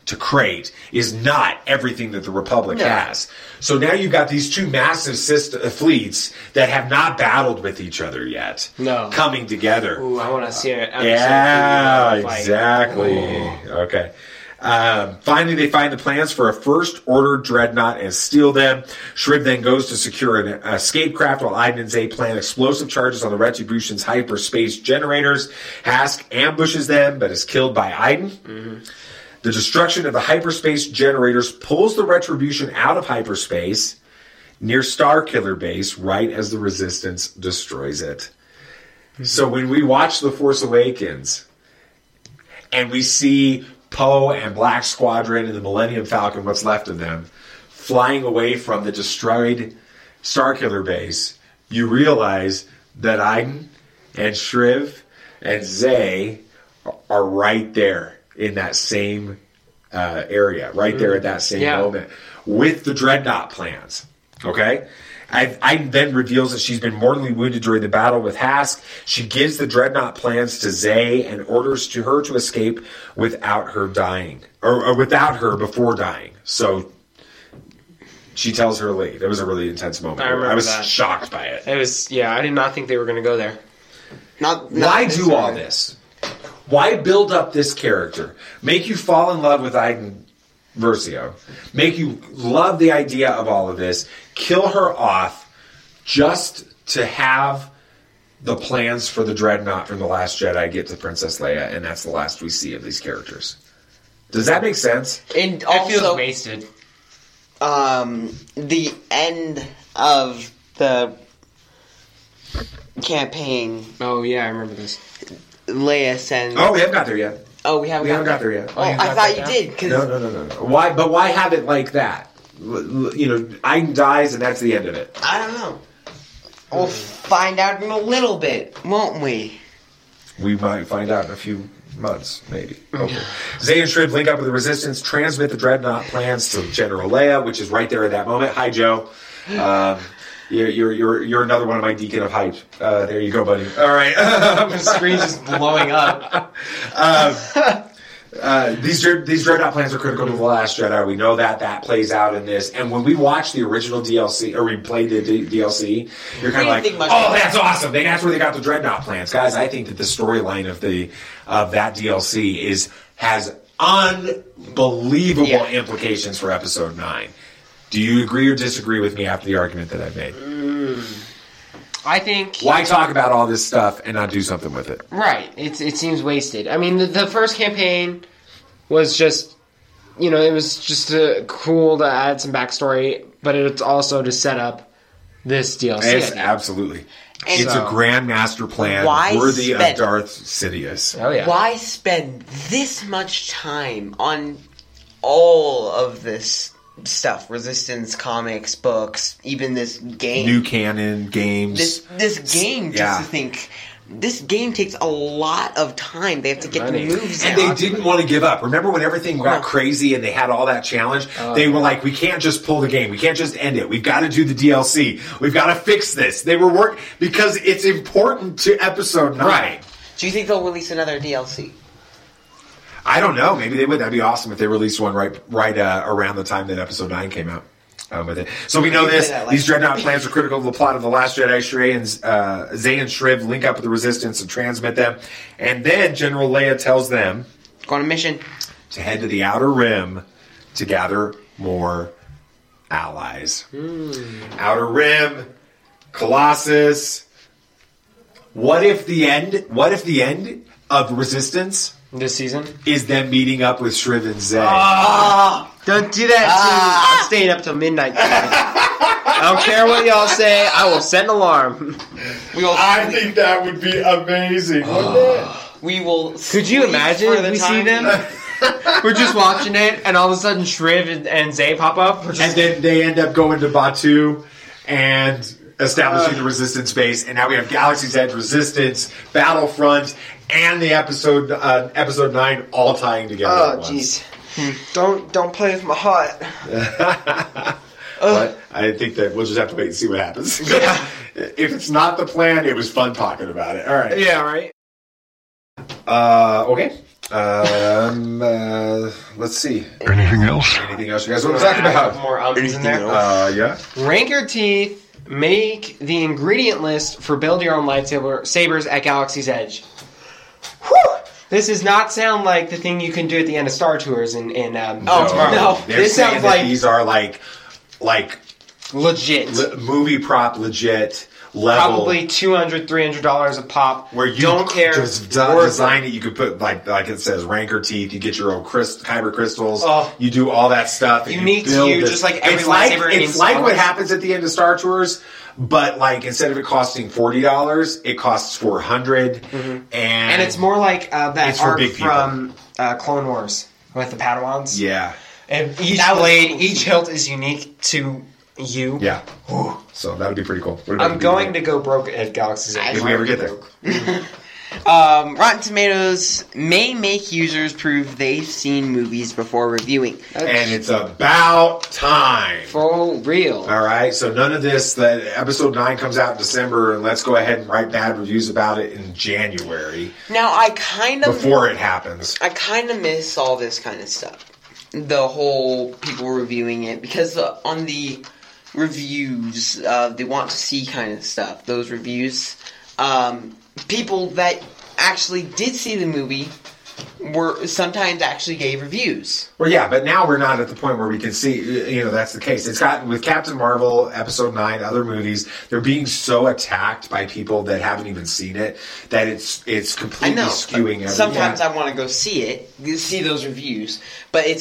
to create is not everything that the Republic has. So now you've got these two massive fleets that have not battled with each other yet. No. Coming together. Ooh, I want to see it. Yeah, exactly. Okay. Finally, they find the plans for a First Order dreadnought and steal them. Shriv then goes to secure an escape craft while Iden and Zay plan explosive charges on the Retribution's hyperspace generators. Hask ambushes them, but is killed by Iden. Mm-hmm. The destruction of the hyperspace generators pulls the Retribution out of hyperspace near Starkiller Base right as the Resistance destroys it. Mm-hmm. So when we watch The Force Awakens and we see Poe and Black Squadron and the Millennium Falcon, what's left of them, flying away from the destroyed Starkiller Base, you realize that Iden and Shriv and Zay are right there in that same area, right there at that same moment, with the Dreadnought plans. Okay? Iden then reveals that she's been mortally wounded during the battle with Hask. She gives the Dreadnought plans to Zay and orders her to escape without her dying, or without her before dying. So she tells her to leave. It was a really intense moment. I was shocked by it. It was, I did not think they were going to go there. Why do all this? Why build up this character? Make you fall in love with Iden Versio. Make you love the idea of all of this. Kill her off just to have the plans for the Dreadnought from The Last Jedi get to Princess Leia, and that's the last we see of these characters. Does that make sense? And also, it feels wasted. The end of the campaign. Oh, yeah, I remember this. Leia sends... Oh, we haven't got there yet. Oh, we haven't got there yet. Oh, I thought you did. Cause... No. Why? But why have it like that? Iden dies and that's the end of it. I don't know. We'll find out in a little bit, won't we? We might find out in a few months, maybe. Okay. Zay and Shriv link up with the Resistance, transmit the Dreadnought plans to General Leia, which is right there at that moment. Hi, Joe. You're another one of my deacon of hype. There you go, buddy. All right. The screen's just blowing up. These Dreadnought plans are critical to The Last Jedi. We know that plays out in this. And when we watch the original DLC, or we play the DLC, you're kind of like, oh, that's awesome. That's where they got the Dreadnought plans. Guys, I think that the storyline of that DLC has unbelievable implications for Episode 9. Do you agree or disagree with me after the argument that I've made? I think... Why talk about all this stuff and not do something with it? Right. It seems wasted. I mean, the first campaign was just... it was just cool to add some backstory, but it's also to set up this DLC. Absolutely. It's a grand master plan worthy of Darth Sidious. Oh, yeah. Why spend this much time on all of this stuff? Resistance, comics, books, even this game. New canon, games. This game, just to think... This game takes a lot of time. They have to get the moves and they didn't want to give up. Remember when everything got crazy and they had all that challenge? They were like, we can't just pull the game. We can't just end it. We've got to do the DLC. We've got to fix this. They were working because it's important to Episode 9. Right. Do you think they'll release another DLC? I don't know. Maybe they would. That'd be awesome if they released one right around the time that Episode 9 came out. With it. So we know this. These Dreadnought plans are critical to the plot of The Last Jedi. Zay and Shriv link up with the Resistance and transmit them. And then General Leia tells them... Go on a mission. To head to the Outer Rim to gather more allies. Outer Rim, Colossus. What if the end of Resistance... This season? Is them meeting up with Shriv and Zay. Don't do that to I'm staying up till midnight tonight. I don't care what y'all say. I will set an alarm. I think that would be amazing, wouldn't it? We will. Could you imagine we see them? We're just watching it, and all of a sudden Shriv and Zay pop up. And then they end up going to Batuu and establishing the Resistance base. And now we have Galaxy's Edge, Resistance, Battlefront, and the episode 9 all tying together. Oh, jeez. Don't play with my heart. But I think that we'll just have to wait and see what happens. If it's not the plan, it was fun talking about it. All right. Yeah, all right. Okay. Let's see. Anything else? Anything else you guys want to talk about? More ums in there. Yeah. Rank your teeth. Make the ingredient list for build your own lightsabers at Galaxy's Edge. Whew! This does not sound like the thing you can do at the end of Star Tours in tomorrow. No. This sounds like these are like legit movie prop legit level. Probably $200, $300 a pop. Where you don't care. Just design it. You could put like it says Rancor teeth. You get your own kyber crystals. You do all that stuff. And unique to you, just like every lightsaber. It's like what happens at the end of Star Tours, but like instead of it costing $40, it costs $400, and it's more like that art big from Clone Wars with the Padawans. Yeah, and each blade, each hilt is unique to you. Yeah. So that would be pretty cool. I'm going to go broke at Galaxy's Edge. If we ever get there. Rotten Tomatoes may make users prove they've seen movies before reviewing. And it's about time. For real. All right. So none of this. Episode 9 comes out in December, and let's go ahead and write bad reviews about it in January. Now, before it happens. I kind of miss all this kind of stuff. The whole people reviewing it. Because on the reviews, they want to see kind of stuff. Those reviews, people that actually did see the movie sometimes actually gave reviews. Well, yeah, but now we're not at the point where we can see, that's the case. It's gotten with Captain Marvel, Episode 9, other movies, they're being so attacked by people that haven't even seen it that it's completely skewing everything. Sometimes I want to go see those reviews, but it's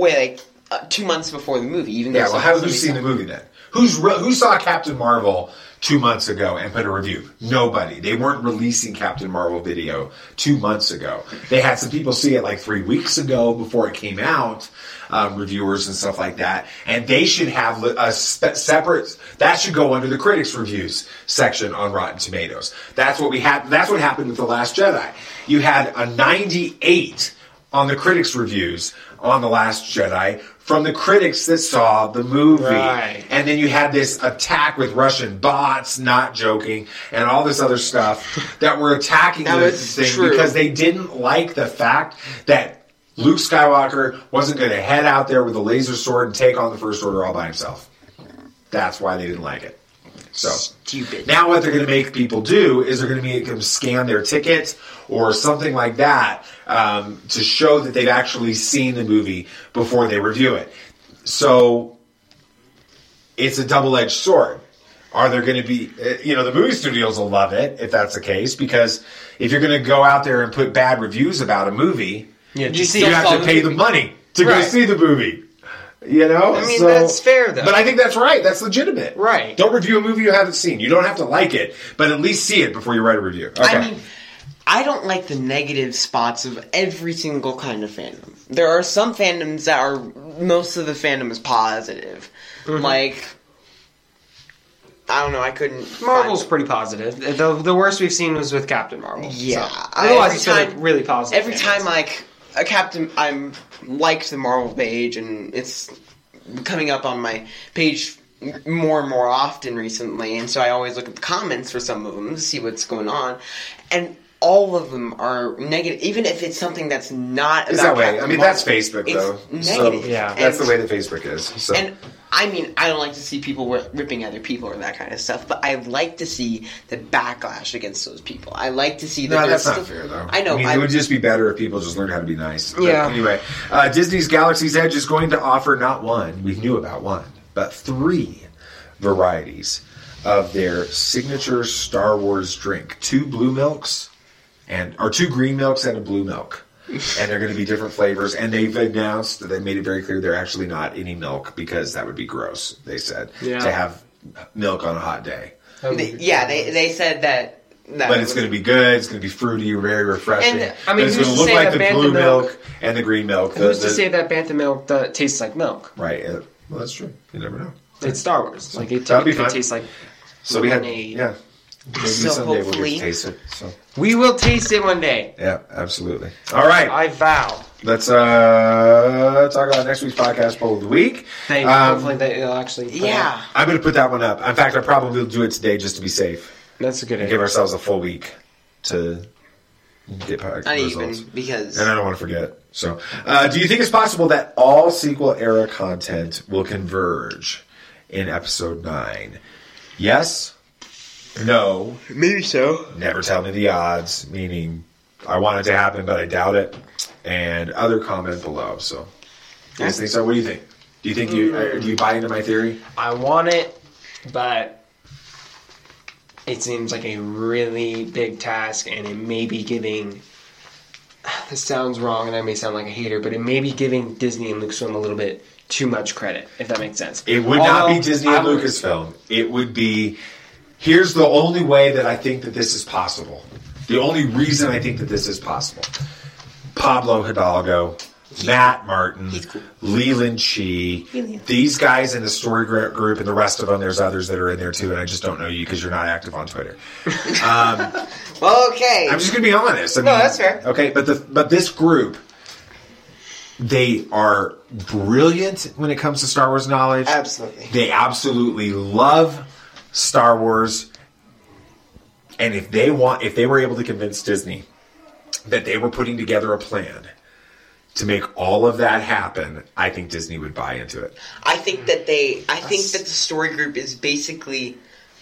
2 months before the movie. Even though how have you seen the movie then? Who saw Captain Marvel 2 months ago and put a review? Nobody. They weren't releasing Captain Marvel video 2 months ago. They had some people see it like 3 weeks ago before it came out, reviewers and stuff like that. And they should have a separate, that should go under the critics reviews section on Rotten Tomatoes. That's what happened with The Last Jedi. You had a 98 on the critics reviews on The Last Jedi from the critics that saw the movie. Right. And then you had this attack with Russian bots, not joking, and all this other stuff that were attacking this thing because they didn't like the fact that Luke Skywalker wasn't going to head out there with a laser sword and take on the First Order all by himself. That's why they didn't like it. So stupid. Now what they're going to make people do is they're going to make them scan their ticket or something like that to show that they've actually seen the movie before they review it. So it's a double-edged sword. Are there going to be, the movie studios will love it if that's the case, because if you're going to go out there and put bad reviews about a movie, you have to pay the money to go see the movie. I mean, that's fair, though. But I think that's right. That's legitimate. Right. Don't review a movie you haven't seen. You don't have to like it, but at least see it before you write a review. Okay. I mean, I don't like the negative spots of every single kind of fandom. There are some fandoms that most of the fandom is positive. Mm-hmm. Like, I don't know, I couldn't... Marvel's pretty positive. The worst we've seen was with Captain Marvel. Yeah. So, otherwise, it's been a really positive. Every time, a Captain... I'm liked the Marvel page, and it's coming up on my page more and more often recently, and so I always look at the comments for some of them to see what's going on, and all of them are negative, even if it's something that's not it's about that way. Captain I mean, Marvel. that's Facebook, though. It's negative. So, that's the way that Facebook is. So. And I mean, I don't like to see people ripping other people or that kind of stuff, but I like to see the backlash against those people. I like to see that. No, that's not fair, though. I know. I mean, it would just be better if people just learned how to be nice. Yeah. But anyway, Disney's Galaxy's Edge is going to offer not one, we knew about one, but 3 varieties of their signature Star Wars drink. 2 blue milks, or 2 green milks and a blue milk. And they're going to be different flavors. And they've announced that they made it very clear they're actually not any milk because that would be gross, they said, to have milk on a hot day. They said that. But it's going to be good. It's going to be fruity, very refreshing. And, I mean, it's going to look like the blue milk and the green milk. Who's to say that Bantha milk tastes like milk? Right. Well, that's true. You never know. It's Star Wars. Like it That'd be could fun. taste like. So we had, maybe so someday hopefully we'll get to taste it. So. We will taste it one day. Yeah, absolutely. All right. I vow. Let's talk about next week's podcast poll of the week. Hopefully they'll actually. Yeah. I'm going to put that one up. In fact, I probably will do it today just to be safe. That's a good idea. Give ourselves a full week to Uneven, because... And I don't want to forget. So, do you think it's possible that all sequel-era content will converge in Episode 9? Yes? No? Maybe so. Never tell me the odds, meaning I want it to happen, but I doubt it. And other comment below. So, you guys think so? What do you think? Do you think do you buy into my theory? I want it, but it seems like a really big task, and it may be giving... This sounds wrong, and I may sound like a hater, but it may be giving Disney and Lucasfilm a little bit too much credit, if that makes sense. It would not be Disney and Lucasfilm. It would be... Here's the only way that I think that this is possible. The only reason I think that this is possible. Pablo Hidalgo, Matt Martin, Leland Chee, these guys in the story group, and the rest of them, there's others that are in there too, and I just don't know you because you're not active on Twitter. Okay. I'm just going to be honest. I mean, no, that's fair. Okay, but this group, they are brilliant when it comes to Star Wars knowledge. Absolutely. They absolutely love Star Wars. And if they were able to convince Disney that they were putting together a plan to make all of that happen, I think Disney would buy into it. I think that the story group is basically...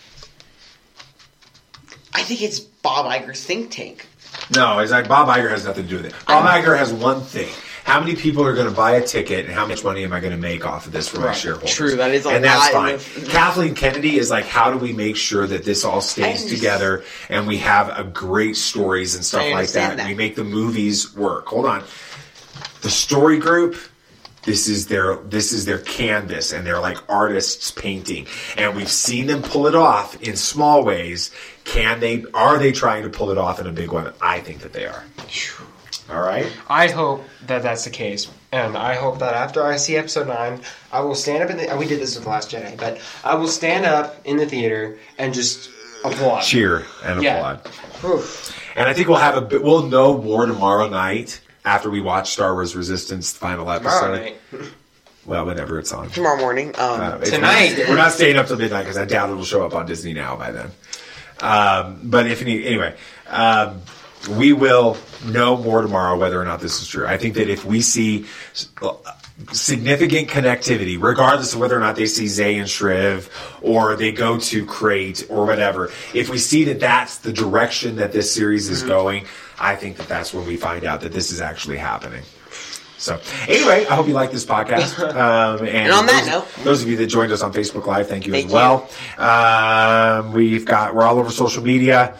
I think it's Bob Iger's think tank. No, it's like Bob Iger has nothing to do with it. Bob Iger has one thing. How many people are going to buy a ticket, and how much money am I going to make off of this for my shareholders? True, that is a lot. And that's fine. Kathleen Kennedy is like, how do we make sure that this all stays together and we have a great stories and stuff like that, and we make the movies work? Hold on. The story group, this is their canvas, and they're like artists painting, and we've seen them pull it off in small ways. Are they trying to pull it off in a big one? I think that they are. All right. I hope that that's the case, and I hope that after I see Episode 9, I will stand up we did this with The Last Jedi, but I will stand up in the theater and just applaud, cheer, and applaud. Oof. And I think we'll know more tomorrow night after we watch Star Wars Resistance final episode. Tomorrow night. Well, whenever it's on. Tomorrow morning. Tonight. We're not staying up till midnight because I doubt it'll show up on Disney Now by then. But anyway, we will know more tomorrow whether or not this is true. I think that if we see significant connectivity, regardless of whether or not they see Zay and Shriv, or they go to Crate, or whatever, if we see that that's the direction that this series is going, I think that that's when we find out that this is actually happening. So, anyway, I hope you like this podcast. And on that note, those of you that joined us on Facebook Live, thank you as well. We're all over social media.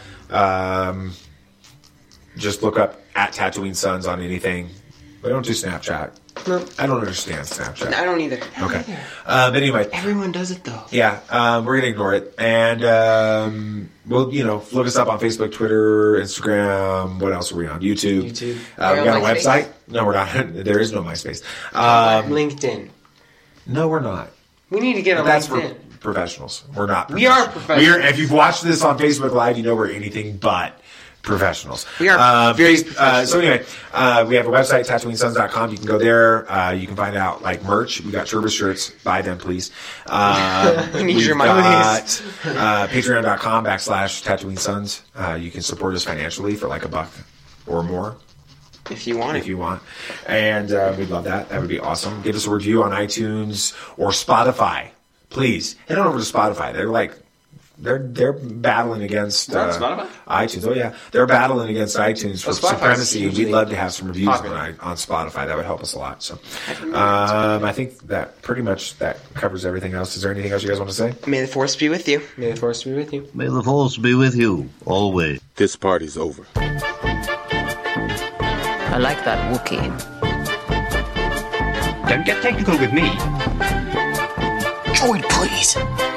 Just look up at Tatooine Sons on anything. But don't do Snapchat. No. I don't understand Snapchat. I don't either. Okay. But anyway. Everyone does it, though. Yeah. We're going to ignore it. And we'll, look us up on Facebook, Twitter, Instagram. What else are we on? YouTube. We got a website. No, we're not. There is no MySpace. LinkedIn. No, we're not. We need to get on LinkedIn. LinkedIn. That's for professionals. We're not We are professionals. If you've watched this on Facebook Live, you know we're anything but professionals. We are very professional. So anyway, we have a website, TatooineSons.com. You can go there. You can find out merch. We got Turbis shirts. Buy them, please. We need your money. We've got Patreon.com/Tatooine Sons. You can support us financially for $1 or more. If you want. And we'd love that. That would be awesome. Give us a review on iTunes or Spotify. Please. Head on over to Spotify. They're battling against iTunes. Oh yeah, they're battling against iTunes for supremacy. We'd love to have some reviews on Spotify. That would help us a lot. So, I think that pretty much that covers everything else. Is there anything else you guys want to say? May the Force be with you. May the Force be with you. May the Force be with you always. This party's over. I like that Wookiee. Don't get technical with me. Droid, please.